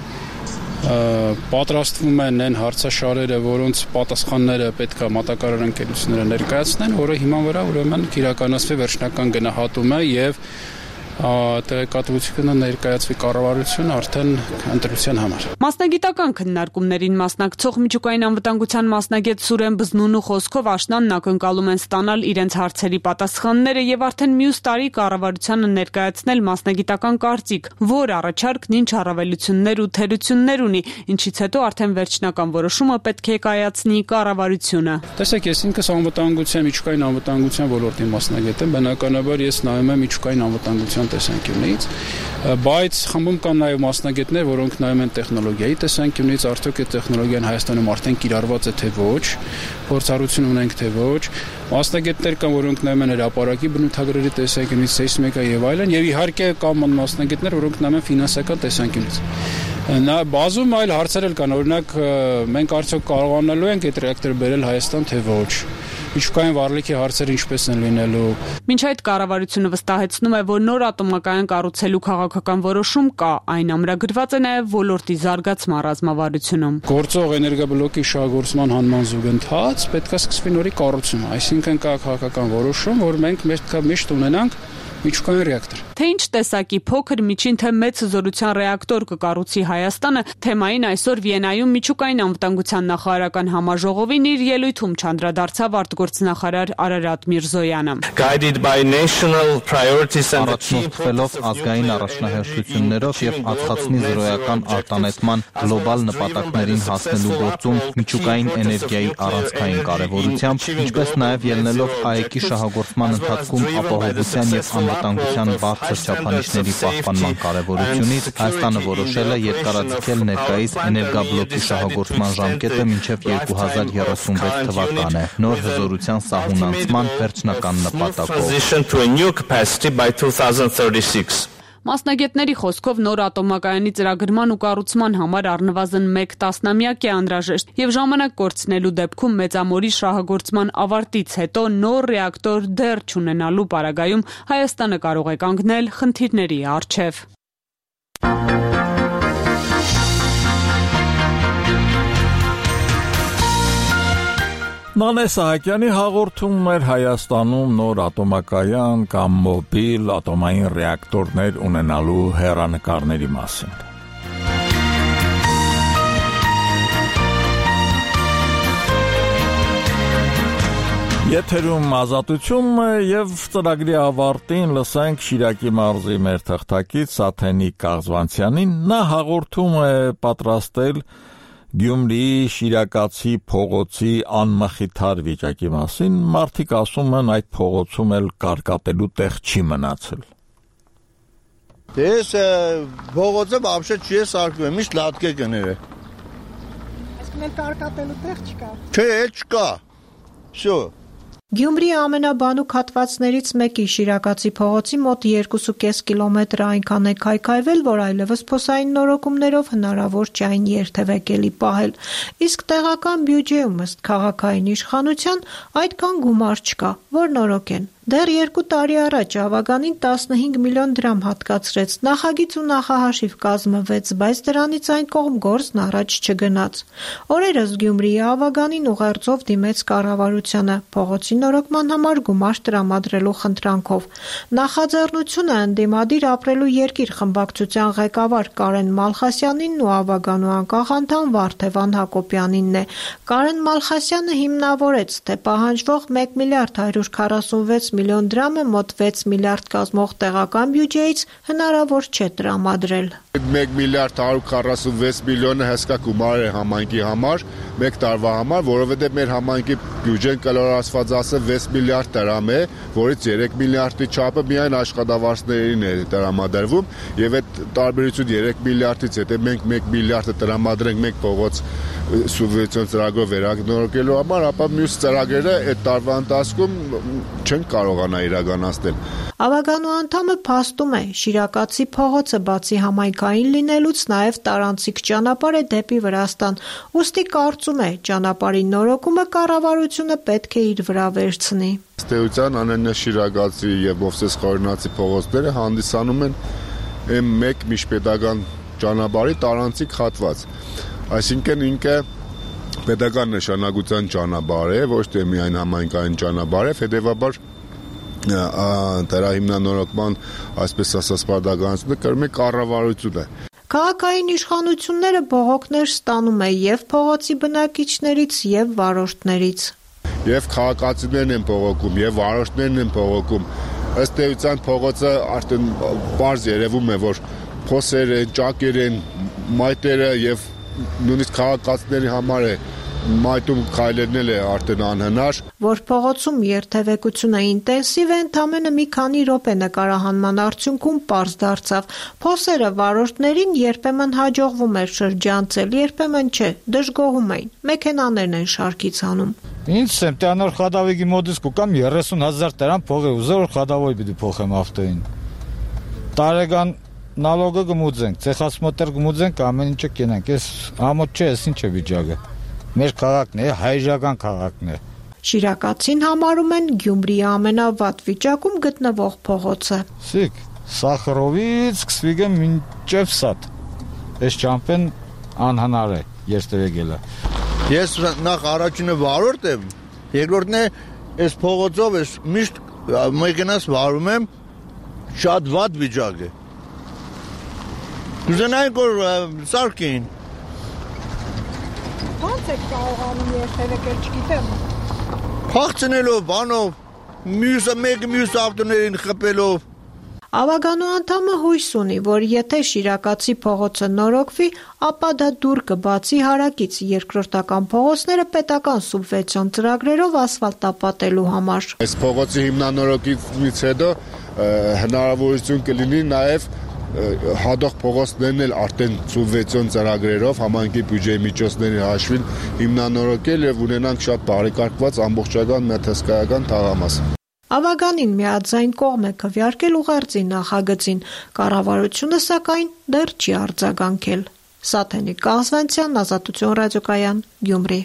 պատրաստվում են այն հարցաշարերը, որոնց պատասխանները պետք է մատակարար ընկերությունները ներկայացնեն, որը հիման վրա ուրեմն կիրականացվի վերջնական գնահատումը եւ տեղեկատվությունը ներկայացվի կառավարություն արդեն ընտրության համար։ Մասնագիտական քննարկումներին մասնակցող միջուկային անվտանգության մասնագետ Սուրեն Բզնունու խոսքով աշնանն ակնկալում են ստանալ իրենց հարցերի պատասխանները եւ արդեն մյուս տարի կառավարությանը ներկայացնել մասնագիտական կարծիք, որ առաջարկն ինչ առավելություններ ու թերություններ ունի, ինչից հետո արդեն վերջնական որոշումը պետք է կայացնի կառավարությունը։ Տեսեք, ես ինքս անվտանգության, միջուկային անվտանգության ոլորտի մասնագետ եմ, բնականաբար ես նայում եմ միջուկային անվտանգության տեսանկյունից, բայց խմբում կան նաև մասնագետներ, որոնք նայում են տեխնոլոգիայի տեսանկյունից, արդյոք այդ տեխնոլոգիան Հայաստանում արդեն կիրառված է թե ոչ, փորձառություն ունենք թե ոչ, մասնագետներ կան, որոնք նայում են հրապարակի բնութագրերի տեսանկյունից, սեյսմիկա եւ այլն, եւ իհարկե կան մասնագետներ, որոնք նայում են ֆինանսական տեսանկյունից։ Նա բազում այլ հարցեր էլ կան, օրինակ մենք արդյոք կարողանալու ենք այդ ռեակտոր բերել Հայաստան թե ոչ։ Միջուկային վառելիքի հարցերը ինչպես են լինելու։ Մինչ այդ կառավարությունը վստահեցնում է, որ նոր ատոմակայան կառուցելու քաղաքական որոշում կա, այն ամրագրված է նաև ոլորտի զարգացման ռազմավարությունում։ Գործող էներգաբլոկի շահագործման հանման զուգընթաց պետք է սկսվի նորի կառուցումը, այսինքն կա քաղաքական որոշում, որ մենք միշտ ունենանք միջուկային ռեակտոր։ Թե ինչ տեսակի փոքր, միջին թե մեծ հզորության ռեակտոր կկառուցի Հայաստանը, թեմային այսօր Վիեննայում միջուկային անվտանգության նախարարական համաժողովին իր ելույթում չանդրադարձավ արտգործնախարար Արարատ Միրզոյանը։ Առաջնորդվելով ազգային առաջնահերթություններով եւ ածխածնի զրոյական արտանետման գլոբալ նպատակներին հասնելու գործում միջուկային էներգիայի առանցքային կարեւորությամբ, ինչպես նաեւ ելնելով ԱԷԿ-ի շահագործման ընթացքում ապահովության եւ անվտանգության բարձր չափանիշների պահպանման կարևորությունից Հայաստանը որոշել է երկարաձգել ներկայիս էներգաբլոկի շահագործման ժամկետը մինչև երկու հազար երեսունվեց թվականը, նոր հզորության սահմանացման վերջնական նպատակով։ Մասնագետների խոսքով նոր ատոմակայանի ծրագրման ու կառուցման համար առնվազն մեկ տասնամյակ է անհրաժեշտ եւ ժամանակ կորցնելու դեպքում Մեծամորի շահագործման ավարտից հետո նոր ռեակտոր դեռ չունենալու պարագայում Հայաստանը կարող է կանգնել խնդիրների առջև։ Նանե Սահակյանի հաղորդումն էր Հայաստանում նոր ատոմակայան կամ մոբիլ ատոմային ռեակտորներ ունենալու հեռանկարների մասին։ Եթերում ազատությունն է եւ ծրագրի ավարտին լսենք Շիրակի մարզի մեր թղթակից Սաթենիկ Կաղզվանցյանին, նա հաղորդում է պատրաստել Գյումրիի Շիրակացի փողոցի անմխիթար վիճակի մասին, մարդիկ ասում են այդ փողոցում էլ կարկատելու տեղ չի մնացել։ Դες փողոցը вообще չի սարքվում, միշտ լատկե կները։ Այսինքն էլ կարկատելու տեղ չկա։ Չէ, չկա։ Շո Գյումրիի ամենաբանուկ հատվածներից մեկի Շիրակացի փողոցի մոտ երկու կես կիլոմետր այնքան է քայքայվել, որ այլևս փոսային նորոգումներով հնարավոր չէ այն երթևեկելի պահել։ Իսկ տեղական բյուջեում ըստ քաղաքային իշխանության այդքան գումար չկա, որ նորոգեն։ Դեռ երկու տարի առաջ Ավագանին տասնհինգ միլիոն դրամ հատկացրեց, նախագիծ ու նախահաշիվ կազմվեց, բայց դրանից այն կողմ գործն առաջ չգնաց։ Օրերս Գյումրիի Ավագանին ուղերձով դիմեց կառավարությանը փողոցի նորոգման համար գումար տրամադրելու խնդրանքով։ Նախաձեռնությունը ընդդիմադիր ապրելու երկիր խմբակցության ղեկավար Կարեն Մալխասյանին ու Ավագանու անկախ անդամ Վարդևան Հակոբյանինն է։ Կարեն Մալխասյանը հիմնավորեց, թե պահանջվող մեկ միլիարդ հարյուր քառասունվեց միլիոն դրամը մոտ վեց միլիարդ կազմող տեղական բյուջեից հնարավոր չէ տրամադրել։ մեկ միլիարդ հարյուր քառասունվեց միլիոնը հսկա գումար է համայնքի համար, մեկ տարվա համար, որովհետև մեր համայնքի բյուջեն կլորացված ասը վեց միլիարդ դրամ է, որից երեք միլիարդի չափը միայն աշխատավարձներին է տրամադրվում, եւ այդ տարբերություն երեք միլիարդից հետո մենք մեկ միլիարդը տրամադրենք մեկ փողոց սուբվենցիոն ծրագրով վերանորոգելու համար, ապա մյուս ծրագրերը այդ տարվա ընթացքում չեն կարողանա իրականացնել։ Ավագանու անդամը փաստում է, Շիրակացի փողոցը բացի համայնքային լինելուց նաև տարանցիկ ճանապարհ է դեպի Վրաստան, ուստի կարծում է, ճանապարհի նորոգումը կառավարությունը պետք է իր վրա վերցնի։ Ըստ էության անենը Շիրակացի եւ Մովսես Խորենացի փողոցները հանդիսանում են M մեկ միջպետական ճանապարհի տարանցիկ հատված, այսինքն ինքը պետական նշանակության ճանապարհ է, ոչ թե միայն համայնքային ճանապարհ է, հետեւաբար դրա հիմնանորոգման, այսպես ասած, պարտականությունը կրում է կառավարությունը։ Քաղաքային իշխանությունները բողոքներ ստանում է եւ փողոցի բնակիչներից եւ վարորդներից։ Եվ քաղաքացիներն են բողոքում, եւ վարորդներն են բողոքում։ Ըստ էության փողոցը արդեն բարձ երևում է, որ փոսեր են, ճակեր են, մայթերը եւ նույնիսկ քաղաքացիների համար է մայթում քայլելն է արդեն անհնար։ Որ փողոցում երթևեկությունը ինտենսիվ է, ընդամենը մի քանի րոպե նկարահանման արդյունքում պարզ դարձավ։ Փոսերը վարորդներին երբեմն հաջողվում էր շրջանցել, երբեմն չէ, դժգոհում էին։ Մեքենաներն են շարքից հանում։ Ինչ եմ, տանոր խադավեգի մոդից կուկամ երեսուն հազար դրամ փողը ուզոր խադավոյ պիտի փոխեմ ավտոին։ Տարեկան նալոգը գմուձենք, ցեխասմոտեր գմուձենք, ամեն ինչը կենանք։ Էս ամոթ չէ, էս ինչ է վիճակը։ Մեր քաղաքն է, հայրական քաղաքն է։ Շիրակացին համարում են Գյումրիի ամենավատ վիճակում գտնվող փողոցը։ Սիկ, Սախարովից սկսվի մինչև Սատ։ Այս ճամփեն անհնար է երթևեկելը։ Ես նախ առաջինը վարորդ եմ, երկրորդն է այս փողոցով ես միշտ մեքենաս վարում եմ, շատ վատ վիճակ է։ Կուզենայինք որ սարքին։ Ո՞նց եք կարողանում երթևեկել, չգիտեմ։ Փախցնելով, բանով, մյուսը մեկը մյուս ավտոներին խփելով։ Ավագանու անդամը հույս ունի, որ եթե Շիրակացի փողոցը նորոգվի, ապա դա դուր կբացի հարակից երկրորդական փողոցները պետական սուբվենցիոն ծրագրերով ասֆալտապատելու համար։ Այս փողոցի հիմնանորոգից հետո հնարավորություն կլինի նաև հադող փողոցներն էլ արդեն սուբվենցիոն ծրագրերով համայնքի բյուջեի միջոցների հաշվին հիմնանորոգել եւ ունենանք շատ բարեկարգված ամբողջական մեթեսկայական թաղամաս։ Ավագանին միաձայն կողմ է քվեարկել ուղերձի նախագծին, կառավարությունը սակայն դեռ չի արձագանքել։ Սաթենիկ Կազվանցյան, Ազատություն ռադիոկայան, Գյումրի։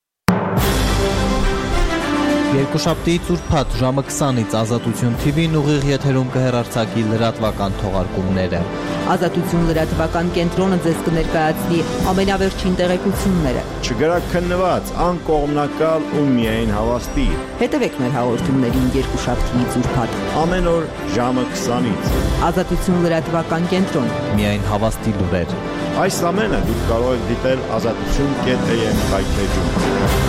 Երկուշաբթի ծուրփաթ ժամը քսանից Ազատություն թի վին ուղիղ եթերում կհեռարձակի լրատվական թողարկումները։ Ազատություն լրատվական կենտրոնը ձեզ կներկայացնի ամենավերջին տեղեկությունները։ Չգրաքննված, անկողմնակալ ու միայն հավաստի։ Հետևեք մեր հաղորդումներին երկուշաբթի ծուրփաթ ամեն օր ժամը քսանից։ Ազատություն լրատվական կենտրոն։ Միայն հավաստի լուրեր։ Այս ամենը դուք կարող եք դիտել ազատություն կետ էյ էմ հայթեջում։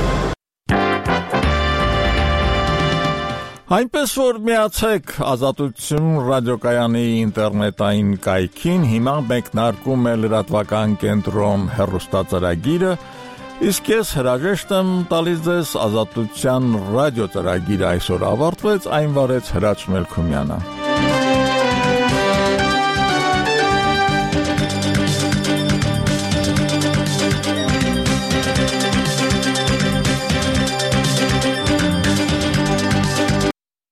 Այնպես որ միացեք Ազատություն ռադիոկայանի ինտերնետային կայքին, հիմա մեկնարկում է լրատվական կենտրոն հեռուստածրագիրը, իսկ ես հրաժեշտ եմ տալիս ձեզ Ազատության ռադիո ծրագիրը այսօր ավարտվեց, այն վարեց Հրաչ Մելքումյանը։